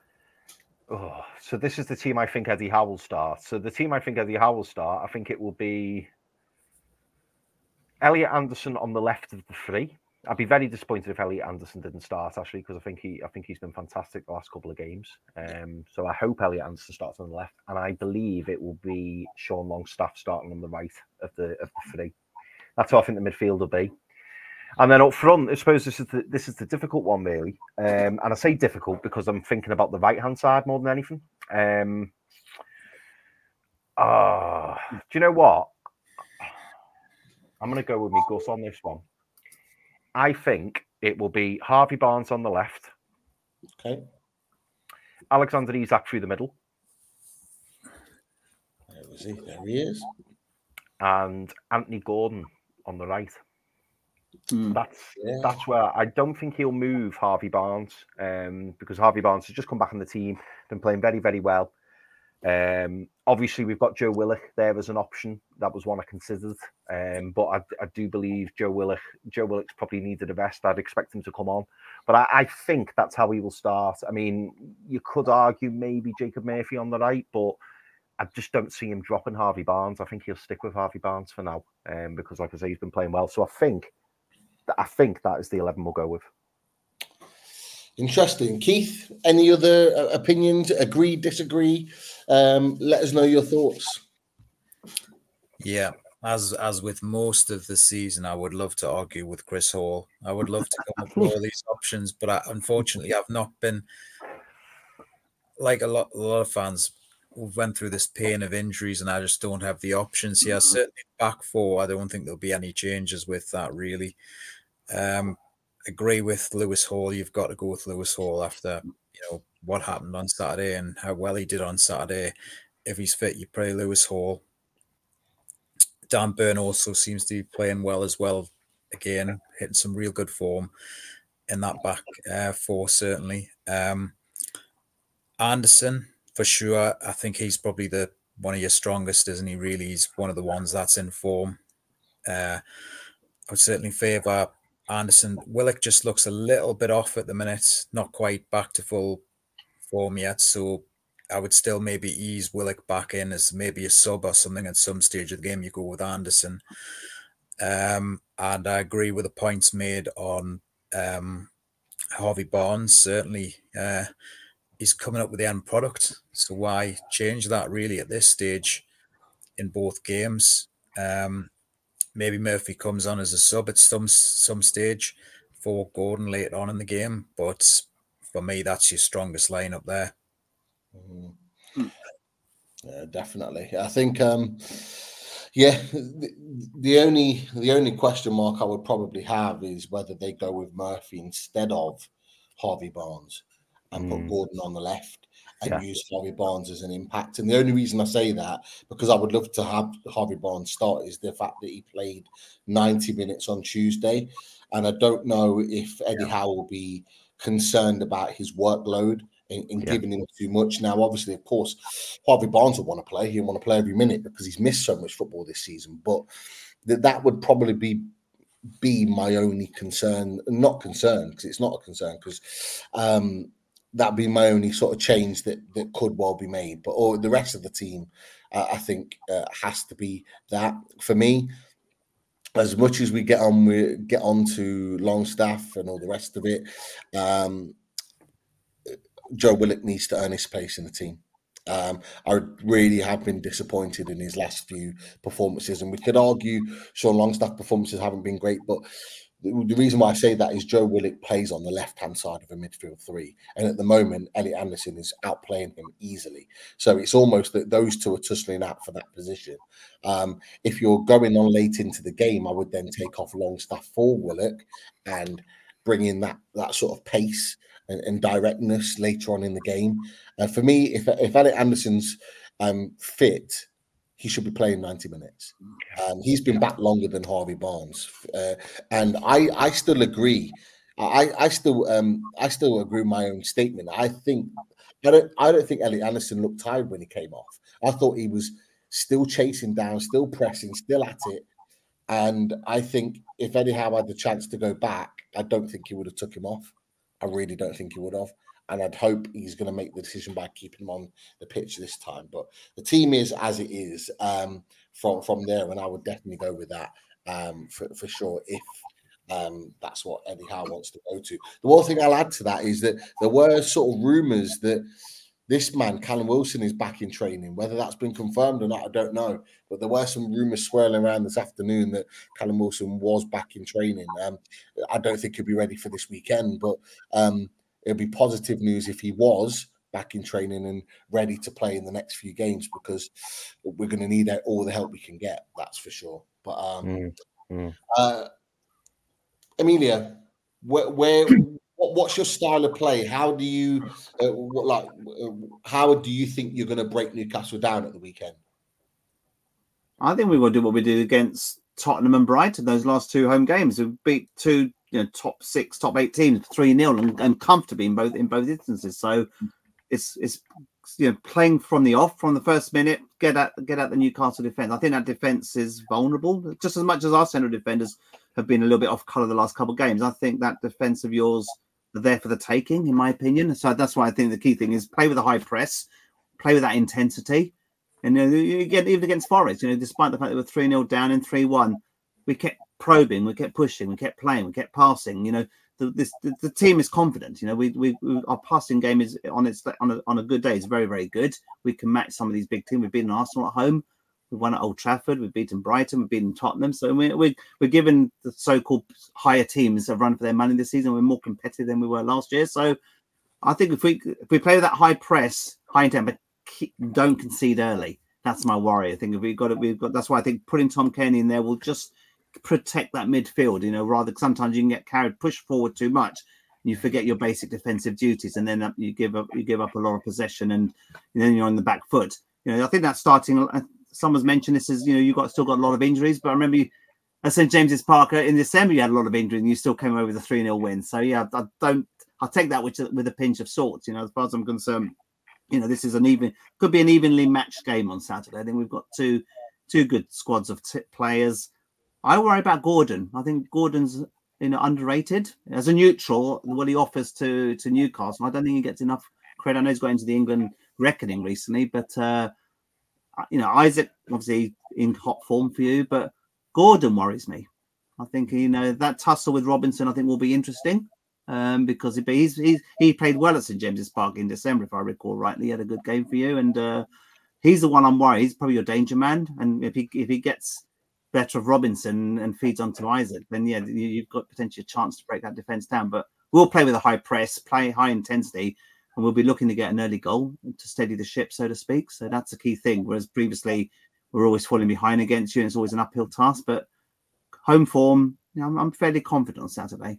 C: So this is the team I think Eddie Howe will start. So the team I think Eddie Howe will start, I think it will be Elliot Anderson on the left of the three. I'd be very disappointed if Elliot Anderson didn't start, actually, because I think he's been fantastic the last couple of games. So I hope Elliot Anderson starts on the left, and I believe it will be Sean Longstaff starting on the right of the three. That's what I think the midfield will be. And then up front, I suppose this is the difficult one, really. And I say difficult because I'm thinking about the right-hand side more than anything. Do you know what? I'm going to go with me Gus on this one. I think it will be Harvey Barnes on the left.
A: Okay.
C: Alexander Isak through the middle.
A: There he is.
C: And Anthony Gordon on the right. That's where I don't think he'll move Harvey Barnes, because Harvey Barnes has just come back on the team, been playing very, very well. Obviously, we've got Joe Willock there as an option. That was one I considered. But I do believe Joe Willock's probably needed a rest. I'd expect him to come on. But I think that's how he will start. I mean, you could argue maybe Jacob Murphy on the right, but I just don't see him dropping Harvey Barnes. I think he'll stick with Harvey Barnes for now, because, like I say, he's been playing well. So I think that is the 11 we'll go with.
A: Interesting. Keith, any other opinions? Agree, disagree? Let us know your thoughts.
E: Yeah, as with most of the season, I would love to argue with Chris Hall. I would love to come up with all these options, but unfortunately, I've not been like a lot of fans who went through this pain of injuries, and I just don't have the options here. Certainly, back four, I don't think there'll be any changes with that, really. Agree with Lewis Hall. You've got to go with Lewis Hall after what happened on Saturday and how well he did on Saturday. If he's fit, you play Lewis Hall. Dan Burn also seems to be playing well as well. Again, hitting some real good form in that back four, certainly. Anderson, for sure. I think he's probably one of your strongest, isn't he? Really, he's one of the ones that's in form. I would certainly favour Anderson. Willock just looks a little bit off at the minute, not quite back to full form yet. So I would still maybe ease Willock back in as maybe a sub or something at some stage of the game. You go with Anderson. And I agree with the points made on Harvey Barnes. Certainly, he's coming up with the end product. So why change that really at this stage in both games? Maybe Murphy comes on as a sub at some stage for Gordon later on in the game, but for me, that's your strongest lineup there.
A: Yeah, definitely. I think, the only question mark I would probably have is whether they go with Murphy instead of Harvey Barnes and put Gordon on the left and use Harvey Barnes as an impact. And the only reason I say that, because I would love to have Harvey Barnes start, is the fact that he played 90 minutes on Tuesday. And I don't know if Eddie Howe will be concerned about his workload in giving him too much. Now, obviously, of course, Harvey Barnes will want to play. He'll want to play every minute because he's missed so much football this season. But that would probably be my only concern. Not concern, because it's not a concern, because that'd be my only sort of change that could well be made. But all the rest of the team, I think, has to be that. For me, as much as we get on to Longstaff and all the rest of it, Joe Willock needs to earn his place in the team. I really have been disappointed in his last few performances, and we could argue Sean Longstaff performances haven't been great, but the reason why I say that is Joe Willock plays on the left-hand side of a midfield three, and at the moment, Elliot Anderson is outplaying him easily. So it's almost that those two are tussling out for that position. If you're going on late into the game, I would then take off Longstaff for Willock and bring in that sort of pace and directness later on in the game. For me, if Elliot Anderson's fit, he should be playing 90 minutes. He's been back longer than Harvey Barnes, and I still agree. I still agree with my own statement. I don't think Elliot Anderson looked tired when he came off. I thought he was still chasing down, still pressing, still at it. And I think if Eddie Howe had the chance to go back, I don't think he would have took him off. I really don't think he would have. And I'd hope he's going to make the decision by keeping him on the pitch this time. But the team is as it is from there, and I would definitely go with that for sure if that's what Eddie Howe wants to go to. The one thing I'll add to that is that there were sort of rumours that this man, Callum Wilson, is back in training. Whether that's been confirmed or not, I don't know. But there were some rumours swirling around this afternoon that Callum Wilson was back in training. I don't think he'll be ready for this weekend, but it'll be positive news if he was back in training and ready to play in the next few games, because we're going to need all the help we can get. That's for sure. But Emilia, what's your style of play? How do you how do you think you're going to break Newcastle down at the weekend?
D: I think we will do what we did against Tottenham and Brighton, those last two home games. We beat two top 6, top 8 teams 3-0 and comfortably in both instances. So it's playing from the off, from the first minute, get at the Newcastle defence. I think that defence is vulnerable, just as much as our central defenders have been a little bit off colour the last couple of games. I think that defence of yours are there for the taking, in my opinion. So that's why I think the key thing is play with a high press, play with that intensity. And again, even against Forest, despite the fact that we're 3-0 down and 3-1, we kept probing, we kept pushing, we kept playing, we kept passing. The team is confident. Our passing game is on a good day. It's very, very good. We can match some of these big teams. We've beaten Arsenal at home. We've won at Old Trafford. We've beaten Brighton. We've beaten Tottenham. So we're giving the so-called higher teams a run for their money this season. We're more competitive than we were last year. So I think if we play with that high press, high intent, but don't concede early. That's my worry. I think if we've got. That's why I think putting Tom Cairney in there will just protect that midfield. Rather sometimes you can get carried, pushed forward too much, and you forget your basic defensive duties, and then you give up a lot of possession, and then you're on the back foot. I think that's starting. Someone's mentioned this as still got a lot of injuries, but I remember at St James's Park in December you had a lot of injuries, and you still came away with a 3-0 win. So yeah, I'll take that with a pinch of salt. As far as I'm concerned. This is could be an evenly matched game on Saturday. I think we've got two good squads of players. I worry about Gordon. I think Gordon's underrated as a neutral. What he offers to Newcastle, I don't think he gets enough credit. I know he's got into the England reckoning recently, but Isaac obviously in hot form for you, but Gordon worries me. I think that tussle with Robinson I think will be interesting. Because he played well at St James's Park in December, if I recall rightly. He had a good game for you, and he's the one I'm worried. He's probably your danger man. And if he gets better of Robinson and feeds onto Isaac, then yeah, you've got potentially a chance to break that defence down. But we'll play with a high press, play high intensity, and we'll be looking to get an early goal to steady the ship, so to speak. So that's a key thing. Whereas previously we're always falling behind against you, and it's always an uphill task. But home form, I'm fairly confident on Saturday.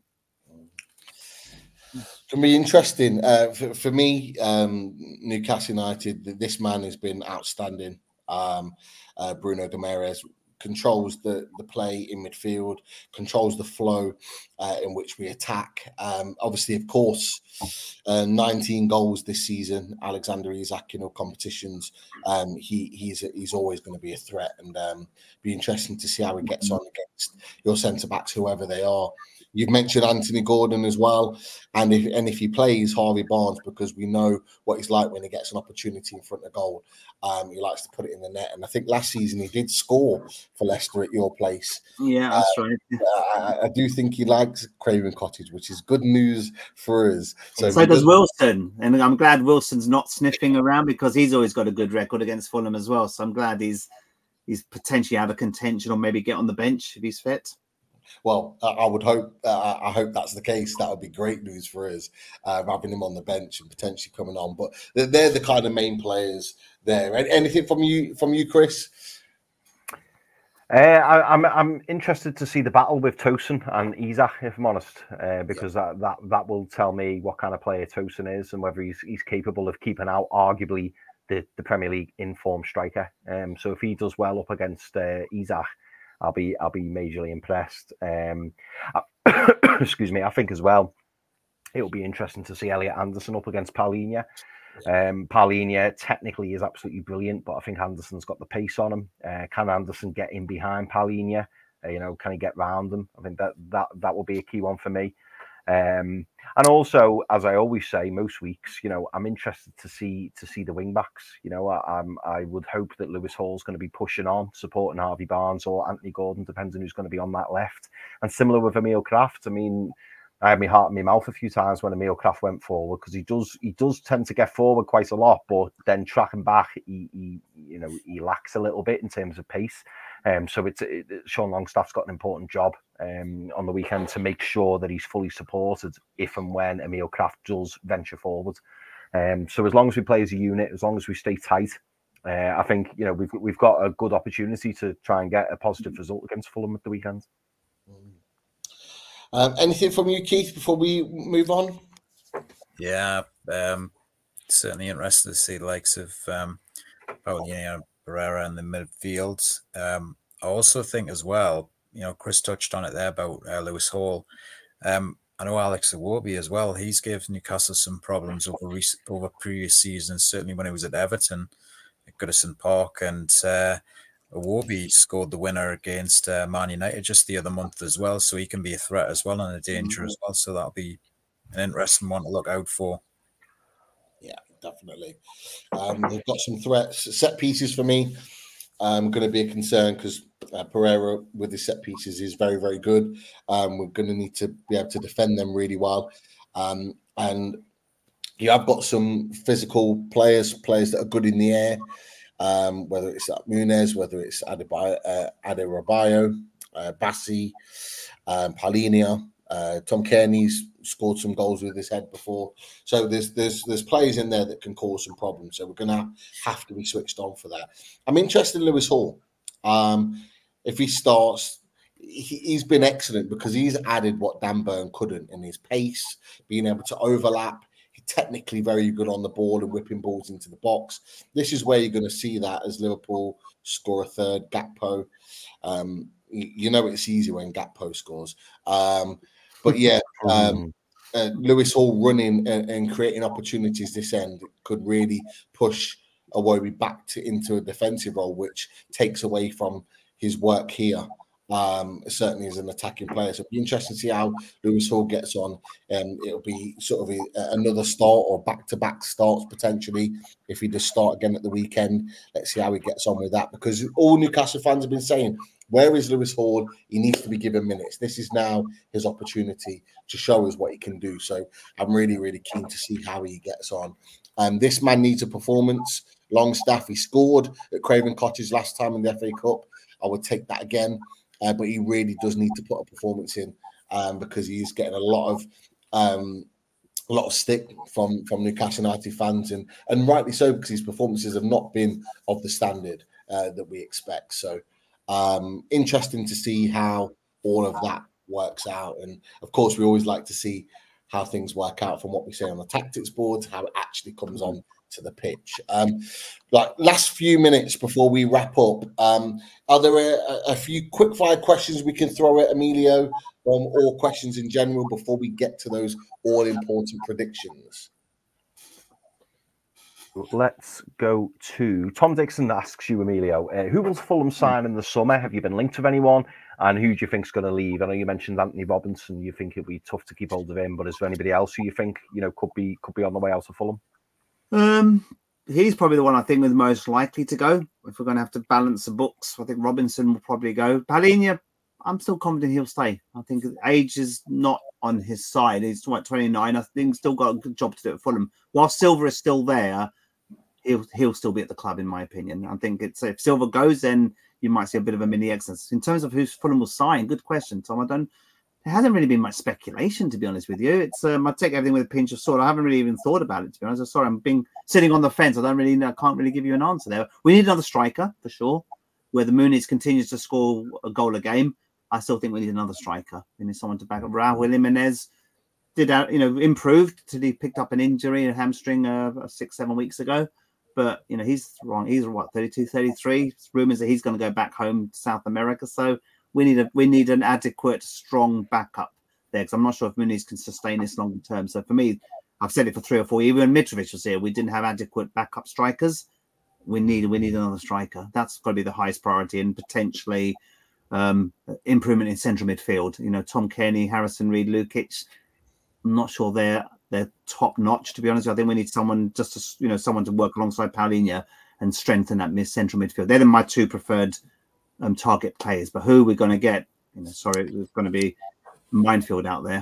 A: Can be interesting. For me, Newcastle United, this man has been outstanding. Bruno Guimaraes controls the play in midfield, controls the flow in which we attack. Obviously, of course, 19 goals this season. Alexander Isak in all competitions. He's always going to be a threat, and be interesting to see how he gets on against your centre backs, whoever they are. You've mentioned Anthony Gordon as well, and if he plays Harvey Barnes, because we know what he's like when he gets an opportunity in front of goal, he likes to put it in the net. And I think last season he did score for Leicester at your place.
D: Yeah, that's right.
A: I do think he likes Craven Cottage, which is good news for us.
D: So does Wilson, and I'm glad Wilson's not sniffing around, because he's always got a good record against Fulham as well. So I'm glad he's potentially out of contention, or maybe get on the bench if he's fit.
A: Well, I would hope. I hope that's the case. That would be great news for us, having him on the bench and potentially coming on. But they're the kind of main players there. Anything from you, Chris?
C: I'm interested to see the battle with Tosun and Isak, if I'm honest, because that will tell me what kind of player Tosun is and whether he's capable of keeping out arguably the Premier League in-form striker. So if he does well up against Isak, I'll be majorly impressed. Excuse me. I think as well, it'll be interesting to see Elliot Anderson up against Palhinha. Palhinha technically is absolutely brilliant, but I think Anderson's got the pace on him. Can Anderson get in behind Palhinha? Can he get round them? I think that will be a key one for me. And also, as I always say, most weeks, I'm interested to see the wing backs. I would hope that Lewis Hall's going to be pushing on, supporting Harvey Barnes or Anthony Gordon, depends on who's going to be on that left. And similar with Emil Kraft. I mean, I had my heart in my mouth a few times when Emil Kraft went forward, because he does tend to get forward quite a lot, but then tracking back, he lacks a little bit in terms of pace. So Sean Longstaff's got an important job on the weekend to make sure that he's fully supported if and when Emil Kraft does venture forward. So as long as we play as a unit, as long as we stay tight, I think we've got a good opportunity to try and get a positive result against Fulham at the weekend.
A: Anything from you, Keith, before we move on?
E: Yeah, certainly interested to see the likes of Pereira in the midfield. I also think as well, Chris touched on it there about Lewis Hall. I know Alex Iwobi as well. He's given Newcastle some problems over previous seasons, certainly when he was at Everton at Goodison Park. And Iwobi scored the winner against Man United just the other month as well. So he can be a threat as well and a danger as well. So that'll be an interesting one to look out for.
A: Yeah, definitely. They've got some threats. Set pieces for me going to be a concern, because Pereira with his set pieces is very, very good. We're going to need to be able to defend them really well. And I've got some physical players that are good in the air, whether it's Muniz, whether it's Adebayo, Bassi, Palhinha. Tom Kearney's scored some goals with his head before, so there's players in there that can cause some problems. So we're going to have to be switched on for that. I'm interested in Lewis Hall. If he starts, he's been excellent, because he's added what Dan Burn couldn't in his pace, being able to overlap. He's technically very good on the ball and whipping balls into the box. This is where you're going to see that as Liverpool score a third. Gakpo, it's easy when Gakpo scores. But yeah, Lewis Hall running and creating opportunities this end could really push Iwobi back into a defensive role, which takes away from his work here, certainly as an attacking player. So it'll be interesting to see how Lewis Hall gets on. It'll be sort of another start or back-to-back starts potentially if he does start again at the weekend. Let's see how he gets on with that, because all Newcastle fans have been saying, where is Lewis Hall? He needs to be given minutes. This is now his opportunity to show us what he can do. So I'm really, really keen to see how he gets on. This man needs a performance. Longstaff, he scored at Craven Cottage last time in the FA Cup. I would take that again. But he really does need to put a performance in because he's getting a lot of stick from Newcastle United fans, and rightly so, because his performances have not been of the standard that we expect. So interesting to see how all of that works out. And of course, we always like to see how things work out from what we say on the tactics board, how it actually comes on to the pitch. Like last few minutes before we wrap up, are there a few quick fire questions we can throw at Emilio, or questions in general before we get to those all important predictions?
C: Let's go to Tom Dixon asks you, Emilio, who will Fulham sign in the summer? Have you been linked with anyone? And who do you think's going to leave? I know you mentioned Anthony Robinson. You think it'll be tough to keep hold of him, but is there anybody else who you think could be on the way out of Fulham?
D: He's probably the one I think is most likely to go. If we're going to have to balance the books, I think Robinson will probably go. Palhinha, I'm still confident he'll stay. I think age is not on his side. He's 29. I think he's still got a good job to do at Fulham. While Silva is still there, he'll still be at the club, in my opinion. I think if Silva goes, then you might see a bit of a mini exodus. In terms of who Fulham will sign, good question, Tom. There hasn't really been much speculation, to be honest with you. It's I take everything with a pinch of salt. I haven't really even thought about it, to be honest. I'm sorry, I'm sitting on the fence. I can't really give you an answer there. We need another striker for sure. Where the Muniz continues to score a goal a game, I still think we need another striker. We need someone to back up. Raul Jimenez improved till he picked up an injury, a hamstring 6-7 weeks ago. But he's wrong. He's 32, 33. Rumors that he's going to go back home to South America. So we need an adequate, strong backup there, because I'm not sure if Muniz can sustain this long term. So for me, I've said it for 3 or 4 years. Even when Mitrovic was here, we didn't have adequate backup strikers. We need another striker. That's got to be the highest priority, and potentially improvement in central midfield. Tom Kenny, Harrison Reed, Lukic. I'm not sure they're top notch, to be honest. I think we need someone someone to work alongside Palhinha and strengthen that central midfield. They're my 2 preferred target players. But who we're going to get, there's going to be a minefield out there.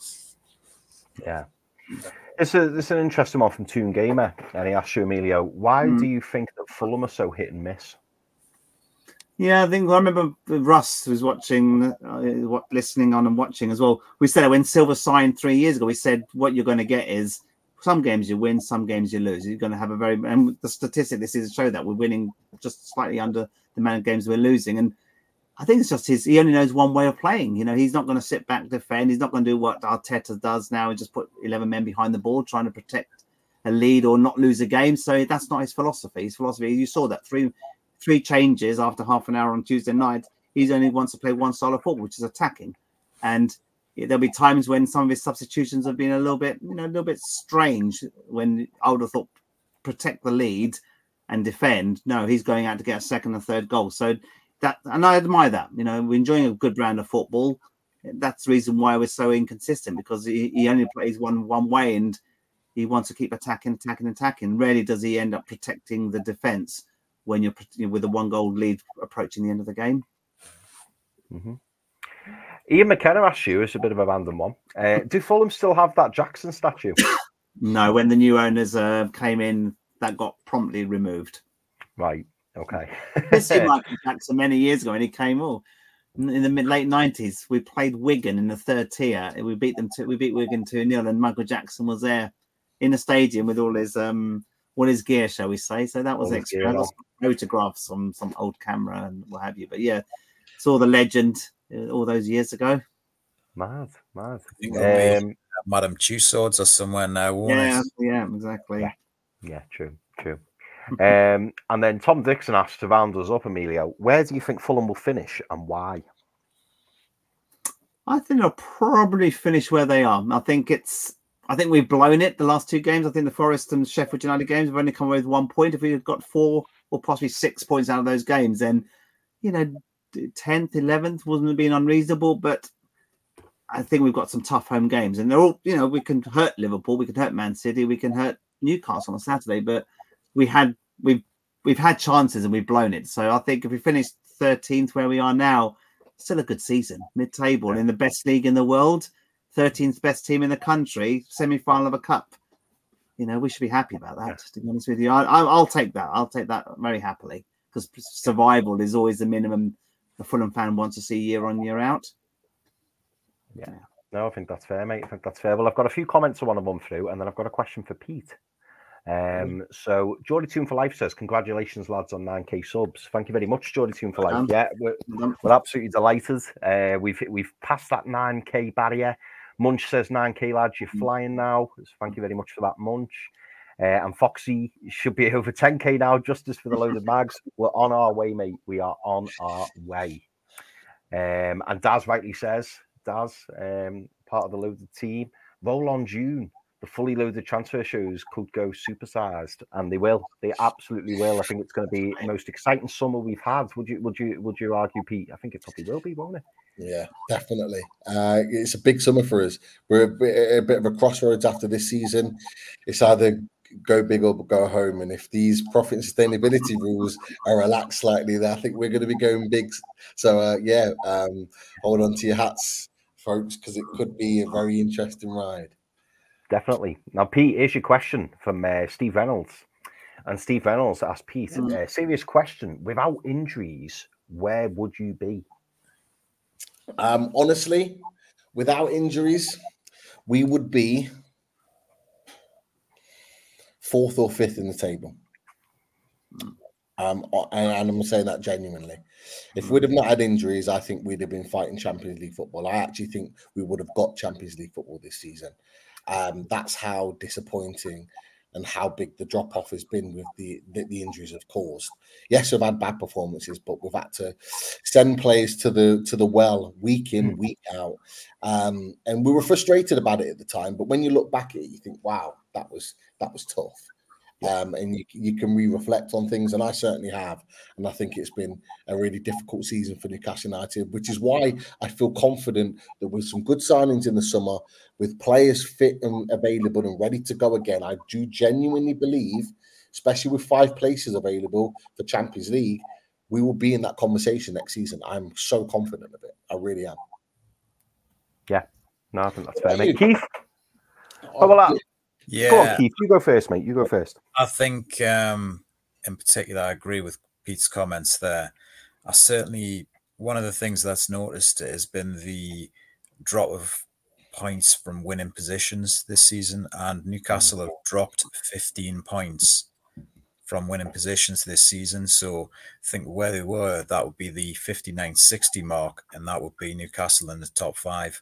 C: Yeah. It's an interesting one from Toon Gamer, and he asks you, Emilio, why do you think that Fulham are so hit and miss?
D: Yeah, I remember Russ was watching, listening on and watching as well. We said when Silva signed 3 years ago, we said what you're going to get is some games you win, some games you lose. You're going to have and the statistic this season show that we're winning just slightly under the amount of games we're losing. And I think it's just he only knows one way of playing. He's not going to sit back, defend. He's not going to do what Arteta does now and just put 11 men behind the ball trying to protect a lead or not lose a game. So that's not his philosophy. His philosophy, you saw that three changes after half an hour on Tuesday night. He's only wants to play one style of football, which is attacking. And there'll be times when some of his substitutions have been a little bit strange, when I would have thought protect the lead and defend. No, he's going out to get a second and third goal. So and I admire that. We're enjoying a good brand of football. That's the reason why we're so inconsistent, because he only plays one way and he wants to keep attacking. Rarely does he end up protecting the defense when you're with a 1-goal lead approaching the end of the game.
C: Mm-hmm. Ian McKenna asks you, it's a bit of a random one. Do Fulham still have that Jackson statue?
D: No, when the new owners came in, that got promptly removed.
C: Right. Okay.
D: This is Michael Jackson many years ago, and he came in the late 90s. We played Wigan in the 3rd tier. We beat Wigan 2-0, and Michael Jackson was there in the stadium with all his gear, shall we say. So that was extra. Photographs on some old camera and what have you. But yeah, saw the legend all those years ago.
C: Mad.
E: I think Madame Tussauds or somewhere now.
D: Yeah, exactly.
C: Yeah, true. And then Tom Dixon asks, to round us up, Emilio, where do you think Fulham will finish and why?
D: I think they'll probably finish where they are. I think we've blown it the last 2 games. I think the Forest and Sheffield United games have only come away with 1 point. If we had got 4 or possibly 6 points out of those games, then 10th, 11th wouldn't been unreasonable. But I think we've got some tough home games, and they're all, we can hurt Liverpool, we can hurt Man City, we can hurt Newcastle on Saturday, but we've had chances and we've blown it. So I think if we finish 13th where we are now, still a good season, mid-table in the best league in the world, 13th best team in the country, semi-final of a cup. We should be happy about that. To be honest with you, I'll take that. I'll take that very happily, because survival is always the minimum a Fulham fan wants to see year on, year out.
C: Yeah. No, I think that's fair, mate. I think that's fair. Well, I've got a few comments I want to run through, and then I've got a question for Pete. So Geordie Tune for Life says, congratulations, lads, on 9k subs. Thank you very much, Geordie Tune for Life. Yeah, we're absolutely delighted. We've passed that 9k barrier. Munch says 9k, lads, you're flying now. Thank you very much for that, Munch. And Foxy should be over 10k now, justice for the loaded mags. We're on our way, mate. We are on our way. And Daz rightly says, part of the loaded team, roll on June. The fully loaded transfer shows could go supersized, and they will. They absolutely will. I think it's going to be the most exciting summer we've had. Would you argue, Pete? I think it probably will be, won't it?
A: Yeah, definitely. It's a big summer for us. We're a bit of a crossroads after this season. It's either go big or go home. And if these profit and sustainability rules are relaxed slightly, then I think we're going to be going big. So, hold on to your hats, folks, because it could be a very interesting ride.
C: Definitely. Now, Pete, here's your question from Steve Reynolds. And Steve Reynolds asked Pete, serious question. Without injuries, where would you be?
A: Honestly, without injuries, we would be 4th or 5th in the table. And I'm saying that genuinely. If we'd have not had injuries, I think we'd have been fighting Champions League football. I actually think we would have got Champions League football this season. That's how disappointing and how big the drop-off has been with the injuries have caused. Yes, we've had bad performances, but we've had to send players to the well week in, week out. And we were frustrated about it at the time. But when you look back at it, you think, wow, that was tough. And you can re-reflect on things, and I certainly have. And I think it's been a really difficult season for Newcastle United, which is why I feel confident that with some good signings in the summer, with players fit and available and ready to go again, I do genuinely believe, especially with 5 places available for Champions League, we will be in that conversation next season. I'm so confident of it. I really am.
C: Yeah. No, I think that's fair, mate. Keith? How about that?
E: Yeah.
C: Go on, Keith. You go first, mate. You go first.
E: I think, in particular, I agree with Pete's comments there. One of the things that's noticed has been the drop of points from winning positions this season, and Newcastle have dropped 15 points from winning positions this season. So I think where they were, that would be the 59-60 mark, and that would be Newcastle in the top 5.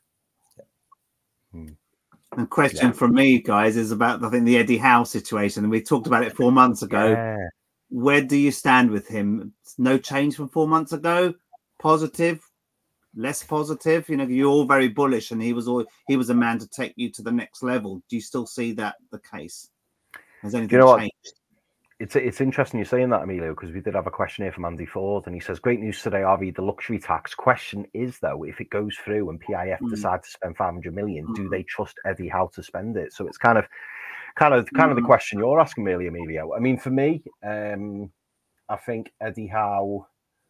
D: And question from me, guys, is about, I think, the Eddie Howe situation. And we talked about it 4 months ago. Yeah. Where do you stand with him? No change from 4 months ago? Positive? Less positive? You know, you're all very bullish, and he was a man to take you to the next level. Do you still see that the case? Has anything changed?
C: It's interesting you're saying that, Emilio, because we did have a question here from Andy Ford, and he says, great news today, RV, the luxury tax. Question is, though, if it goes through and PIF decide to spend 500 million, do they trust Eddie Howe to spend it? So it's kind of the question you're asking, really, Emilio. I mean, for me, I think Eddie Howe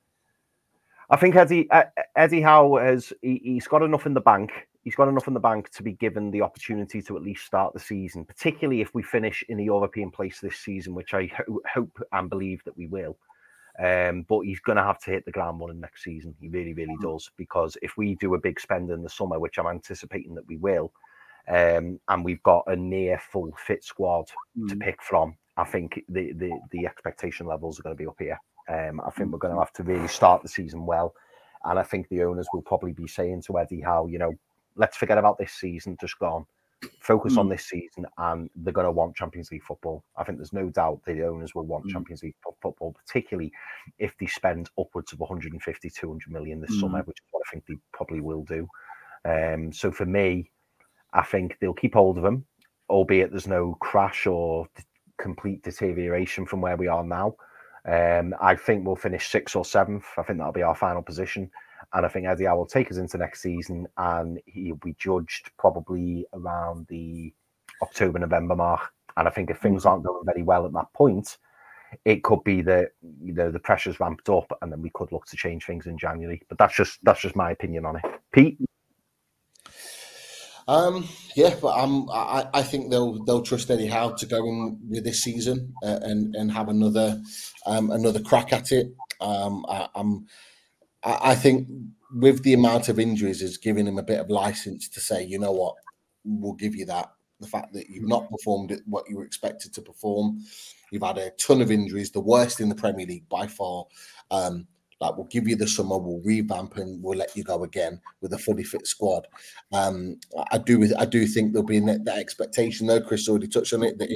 C: he's got enough in the bank. He's got enough in the bank to be given the opportunity to at least start the season, particularly if we finish in a European place this season, which I hope and believe that we will. But he's going to have to hit the ground running next season. He really, really does. Because if we do a big spend in the summer, which I'm anticipating that we will, and we've got a near full fit squad to pick from, I think the expectation levels are going to be up here. I think we're going to have to really start the season well. And I think the owners will probably be saying to Eddie Howe, let's forget about this season just gone. Focus on this season, and they're going to want Champions League football. I think there's no doubt the owners will want Champions League football, particularly if they spend upwards of 150, 200 million this summer, which is what I think they probably will do. So for me, I think they'll keep hold of him, albeit there's no crash or complete deterioration from where we are now. I think we'll finish 6th or 7th. I think that'll be our final position. And I think Eddie Howe will take us into next season, and he'll be judged probably around the October, November mark. And I think if things aren't going very well at that point, it could be that the pressure's ramped up, and then we could look to change things in January. But that's just my opinion on it. Pete?
A: But I think they'll trust Eddie Howe to go in with this season and have another crack at it. I think with the amount of injuries is giving him a bit of license to say, you know what, we'll give you that. The fact that you've not performed at what you were expected to perform, you've had a ton of injuries, the worst in the Premier League by far. Like, we'll give you the summer, we'll revamp, and we'll let you go again with a fully fit squad. I do think there'll be that expectation, though. Chris already touched on it, that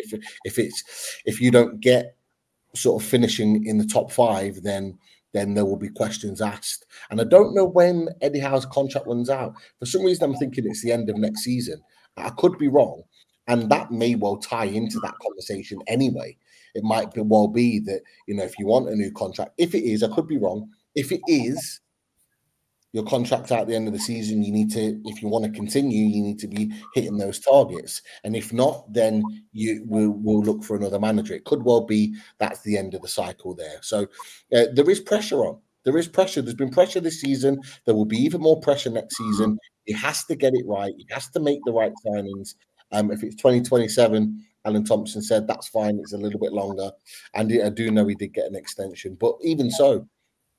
A: if you don't get sort of finishing in the top 5, then there will be questions asked. And I don't know when Eddie Howe's contract runs out. For some reason, I'm thinking it's the end of next season. I could be wrong, and that may well tie into that conversation anyway. It might well be that, if you want a new contract, if it is, I could be wrong. If it is, your contract at the end of the season, you need to, if you want to continue, you need to be hitting those targets. And if not, then we'll look for another manager. It could well be that's the end of the cycle there. So there is pressure on. There is pressure. There's been pressure this season. There will be even more pressure next season. He has to get it right. He has to make the right signings. If it's 2027, Alan Thompson said that's fine. It's a little bit longer, and I do know he did get an extension. But even so,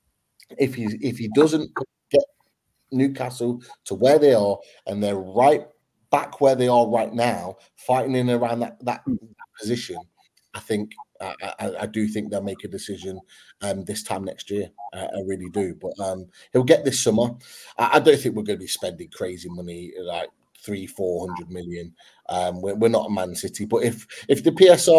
A: if he doesn't get Newcastle to where they are, and they're right back where they are right now, fighting in around that position, I think I do think they'll make a decision this time next year. I really do. But he'll get this summer. I don't think we're going to be spending crazy money like 300-400 million. We're not a Man City, but if the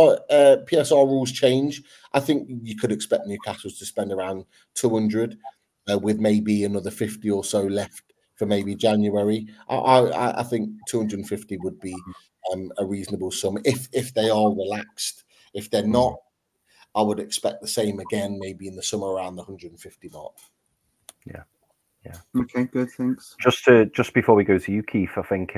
A: PSR rules change, I think you could expect Newcastle to spend around 200, with maybe another 50 or so left for maybe January. I think 250 would be a reasonable sum if they are relaxed. If they're not, I would expect the same again, maybe in the summer around the 150 mark.
C: Yeah.
D: Okay, good. Thanks.
C: Just before we go to you, Keith, I think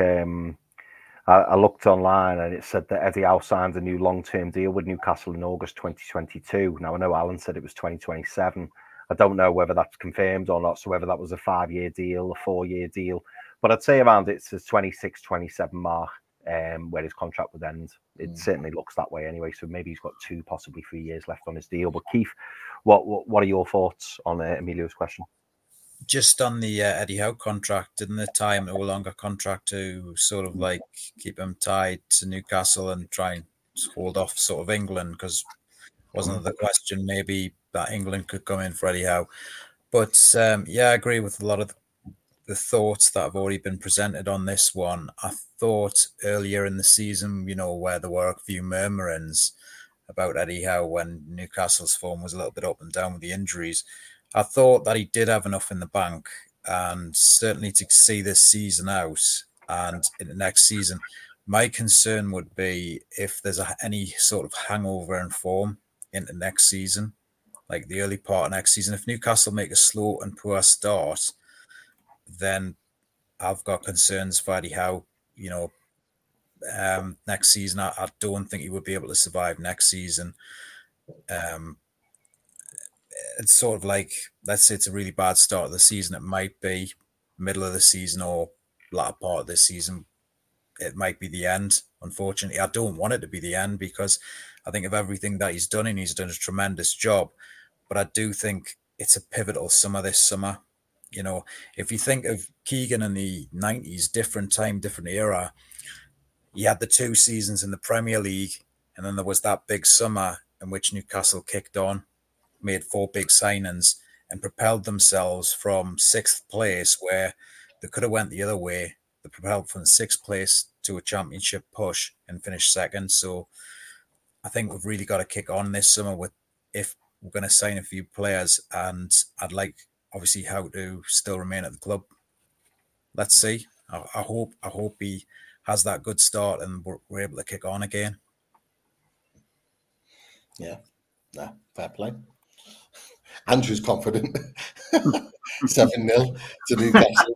C: I looked online and it said that Eddie Howe signed a new long-term deal with Newcastle in August 2022. Now, I know Alan said it was 2027. I don't know whether that's confirmed or not, so whether that was a 5-year deal, a 4-year deal. But I'd say around it's the 26, 27 mark where his contract would end. It certainly looks that way anyway, so maybe he's got 2, possibly 3 years left on his deal. But Keith, what are your thoughts on Emilio's question?
E: Just on the Eddie Howe contract, didn't they tie him to a longer contract to sort of like keep him tied to Newcastle and try and hold off sort of England? Because wasn't the question maybe that England could come in for Eddie Howe? But I agree with a lot of the thoughts that have already been presented on this one. I thought earlier in the season, where there were a few murmurings about Eddie Howe when Newcastle's form was a little bit up and down with the injuries, I thought that he did have enough in the bank, and certainly to see this season out and in the next season, my concern would be if there's any sort of hangover in form into next season, like the early part of next season. If Newcastle make a slow and poor start, then I've got concerns for Eddie Howe. Next season, I don't think he would be able to survive next season. It's sort of like, let's say it's a really bad start of the season. It might be middle of the season or latter part of the season. It might be the end. Unfortunately, I don't want it to be the end because I think of everything that he's done, and he's done a tremendous job. But I do think it's a pivotal summer this summer. If you think of Keegan in the 90s, different time, different era, he had the 2 seasons in the Premier League, and then there was that big summer in which Newcastle kicked on, made 4 big signings, and propelled themselves from 6th place, where they could have went the other way. They propelled from 6th place to a championship push and finished 2nd. So I think we've really got to kick on this summer if we're going to sign a few players, and I'd like obviously Howe to still remain at the club. Let's see. I hope he has that good start and we're able to kick on again.
A: Yeah, fair play. Andrew's confident. 7-0 to Newcastle.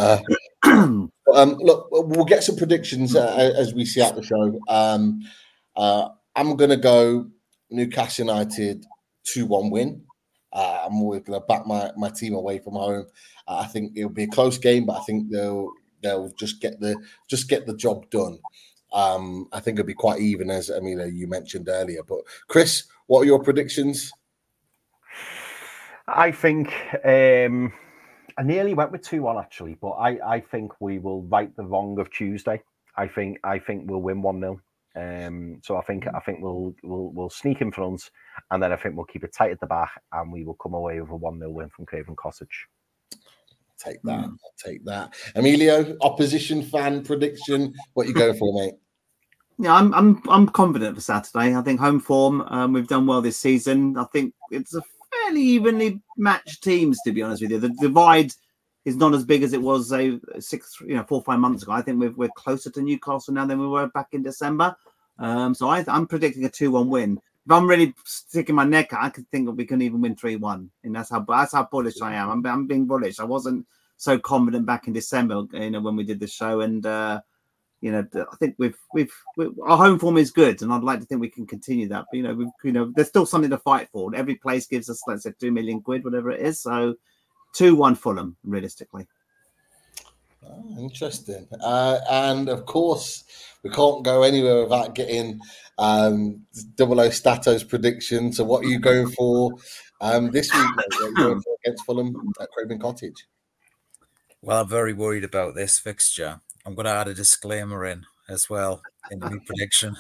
A: Look, we'll get some predictions as we see out the show. I'm going to go Newcastle United 2-1 win. I'm always going to back my team away from home. I think it'll be a close game, but I think they'll just get the job done. I think it'll be quite even, as Emilio you mentioned earlier. But Chris, what are your predictions?
C: I think I nearly went with 2-1 actually, but I think we will right the wrong of Tuesday. I think we'll win 1-0. So I think we'll sneak in front, and then I think we'll keep it tight at the back, and we will come away with a 1-0 win from Craven Cottage.
A: Take that. I'll take that. Emilio, opposition fan prediction. What you going for, mate?
D: Yeah, I'm confident for Saturday. I think home form. We've done well this season. I think it's a fairly evenly matched teams, to be honest with you. The divide is not as big as it was 4 or 5 months ago. I think we're closer to Newcastle now than we were back in December. So I'm predicting a 2-1 win. If I'm really sticking my neck out, I could think that we can even win 3-1. And that's how bullish I am. I'm being bullish. I wasn't so confident back in December, when we did the show. And I think we've our home form is good, and I'd like to think we can continue that. But there's still something to fight for. Every place gives us, let's say, 2 million quid, whatever it is. So 2-1 Fulham, realistically.
A: Oh, interesting. And of course, we can't go anywhere without getting 00 Stato's prediction. So what are you going for this week, mate? What are you going for against Fulham at Craven Cottage?
E: Well, I'm very worried about this fixture. I'm going to add a disclaimer in as well in the prediction.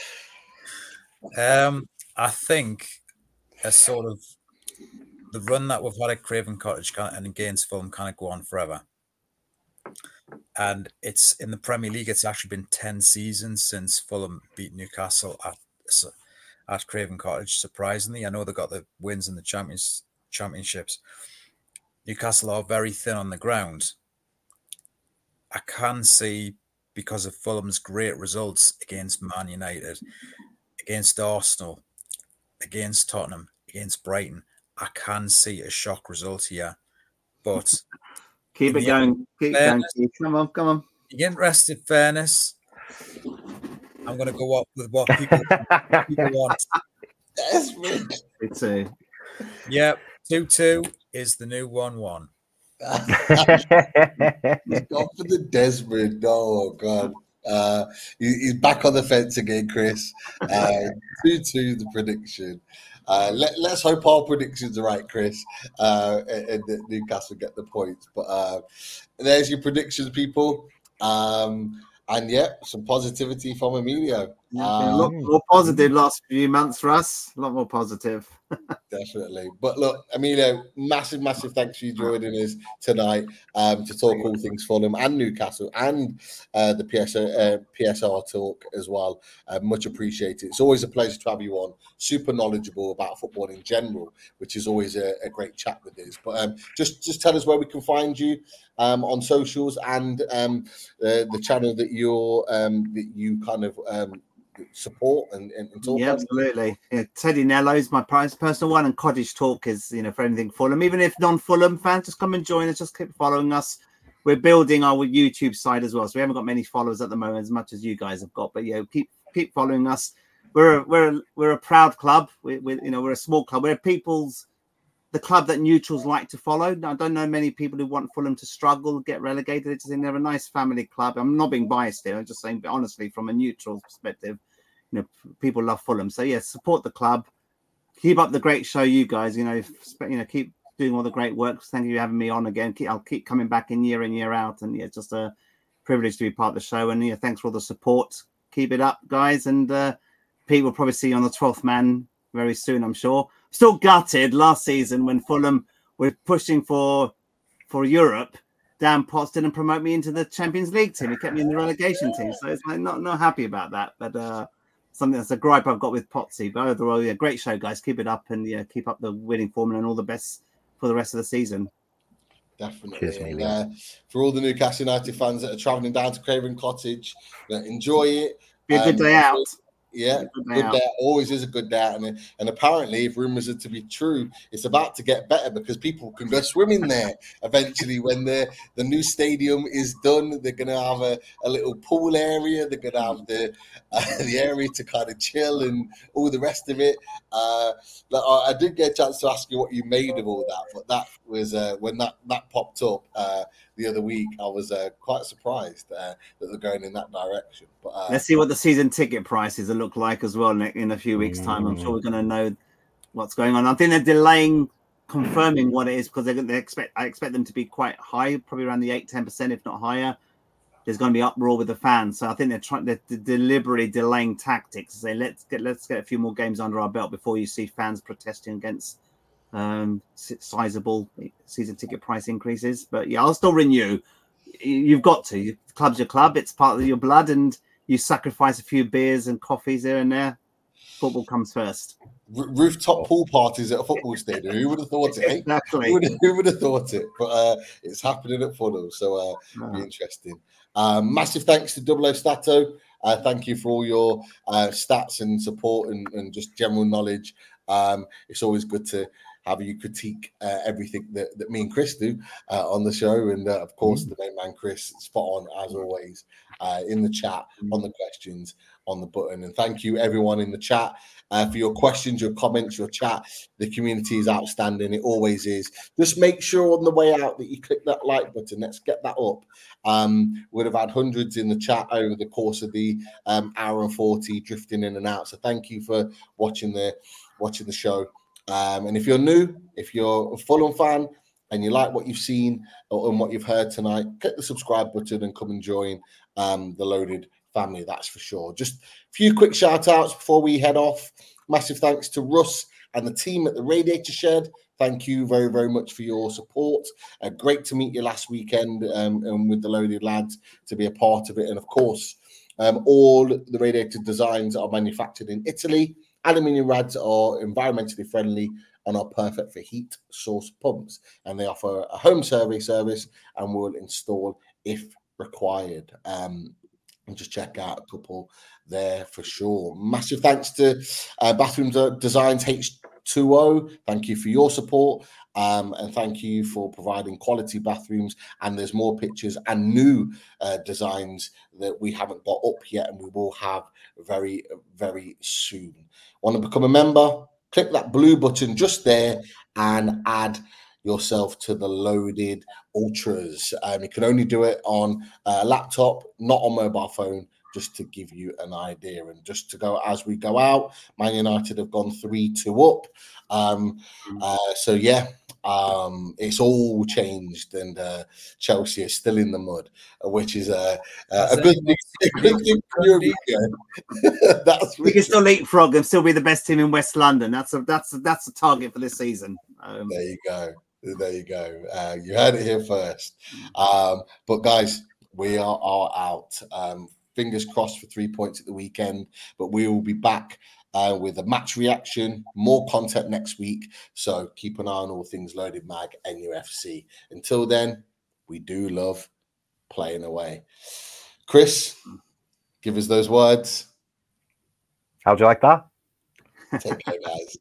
E: I think a sort of the run that we've had at Craven Cottage and against Fulham kind of go on forever. And it's in the Premier League, it's actually been 10 seasons since Fulham beat Newcastle at Craven Cottage, surprisingly. I know they got the wins in the championships. Newcastle are very thin on the ground. I can see, because of Fulham's great results against Man United, against Arsenal, against Tottenham, against Brighton, I can see a shock result here. But
D: keep it going. Keep going. Come on.
E: In interested fairness, I'm going to go up with what people want.
A: Desmond.
D: 2-2.
E: Yep, 2-2 is the new 1-1.
A: He's gone for the Desmond. Oh, God. He's back on the fence again, Chris. 2-2 the prediction. Let's hope our predictions are right, Chris, and that Newcastle get the points. But there's your predictions, people. And some positivity from Emilio.
D: A lot more positive last few months for us. A lot more positive.
A: Definitely. But look, Emilio, massive thanks for you joining us tonight to talk all things Fulham and Newcastle and the PSR talk as well. Much appreciated. It's always a pleasure to have you on. Super knowledgeable about football in general, which is always a great chat with us. But just tell us where we can find you on socials and the channel that you kind of support and talk.
D: Yeah, absolutely. Yeah, Teddy Nello's my personal one, and Cottage Talk is for anything Fulham. Even if non-Fulham fans, just come and join us. Just keep following us. We're building our YouTube side as well, so we haven't got many followers at the moment, as much as you guys have got. But keep following us. We're a proud club. We're a small club. We're the club that neutrals like to follow. Now, I don't know many people who want Fulham to struggle, get relegated. It's they're a nice family club. I'm not being biased here. I'm just saying, but honestly, from a neutral perspective, people love Fulham. So support the club. Keep up the great show, you guys. Keep doing all the great work. Thank you for having me on again. I'll keep coming back in year out, and it's just a privilege to be part of the show. And thanks for all the support. Keep it up, guys. And Pete will probably see you on the 12th Man very soon, I'm sure. Still gutted last season when Fulham were pushing for Europe. Dan Potts didn't promote me into the Champions League team. He kept me in the relegation team. So it's not happy about that. But something that's a gripe I've got with Potsy. But overall, great show, guys. Keep it up and keep up the winning formula and all the best for the rest of the season.
A: Definitely.
C: Cheers,
A: for all the Newcastle United fans that are travelling down to Craven Cottage, enjoy it.
D: Be a good day out.
A: Yeah, good day. Always is a good day out. And apparently, if rumours are to be true, it's about to get better because people can go swimming there eventually when the new stadium is done. They're going to have a little pool area. They're going to have the area to kind of chill and all the rest of it. I did get a chance to ask you what you made of all that, but that was when that popped up the other week. I was quite surprised that they're going in that direction. But
D: let's see what the season ticket prices look like as well in a few weeks' time. I'm sure we're going to know what's going on. I think they're delaying confirming what it is, because I expect them to be quite high, probably around the 8-10%, if not higher. There's going to be uproar with the fans, so I think they're deliberately delaying tactics to say let's get a few more games under our belt before you see fans protesting against sizable season ticket price increases. But yeah, I'll still renew. You've got to. Your club's your club. It's part of your blood, and you sacrifice a few beers and coffees here and there. Football comes first.
A: Rooftop pool parties at a football stadium. Who would have thought it?
D: Exactly.
A: Who would have thought it? But it's happening at Fulham, so it'll be interesting. Massive thanks to Double O Stato. Thank you for all your stats and support and just general knowledge. It's always good to have you critique everything that me and Chris do on the show. And of course, the main man, Chris, spot on as always in the chat, on the questions, on the button. And thank you, everyone in the chat, for your questions, your comments, your chat. The community is outstanding. It always is. Just make sure on the way out that you click that like button. Let's get that up. We'd have had hundreds in the chat over the course of the hour and 40 drifting in and out. So thank you for watching the show. And if you're new, if you're a Fulham fan and you like what you've seen and what you've heard tonight, click the subscribe button and come and join the Loaded family, that's for sure. Just a few quick shout outs before we head off. Massive thanks to Russ and the team at the Radiator Shed. Thank you very, very much for your support. Great to meet you last weekend and with the Loaded lads to be a part of it. And of course, all the Radiator designs are manufactured in Italy. Aluminium rads are environmentally friendly and are perfect for heat source pumps. And they offer a home survey service and will install if required. And just check out a couple there for sure. Massive thanks to Bathroom Designs H2O. Thank you for your support. And thank you for providing quality bathrooms. And there's more pictures and new designs that we haven't got up yet, and we will have very, very soon. Want to become a member? Click that blue button just there and add yourself to the Loaded Ultras. You can only do it on a laptop, not on mobile phone, just to give you an idea. And just to go as we go out, Man United have gone 3-2 up. So yeah, it's all changed, and Chelsea is still in the mud, which is a good thing for Europe.
D: We can still leapfrog and still be the best team in West London. That's a target for this season.
A: There you go. You heard it here first. But guys, we are out. Fingers crossed for 3 points at the weekend, but we will be back with a match reaction, more content next week. So keep an eye on all things Loaded Mag and UFC. Until then, we do love playing away. Chris, give us those words.
C: How'd you like that?
A: Take care, guys.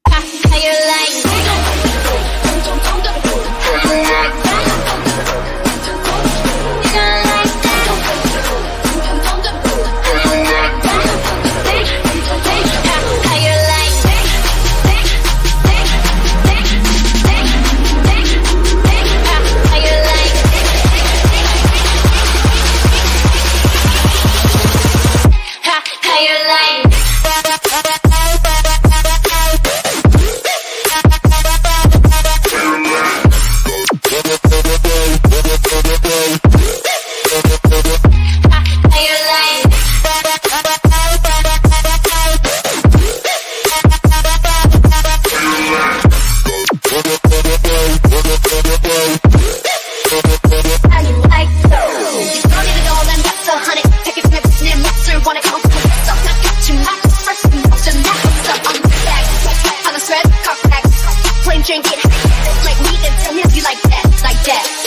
A: Drink it like me, then tell me if you like that.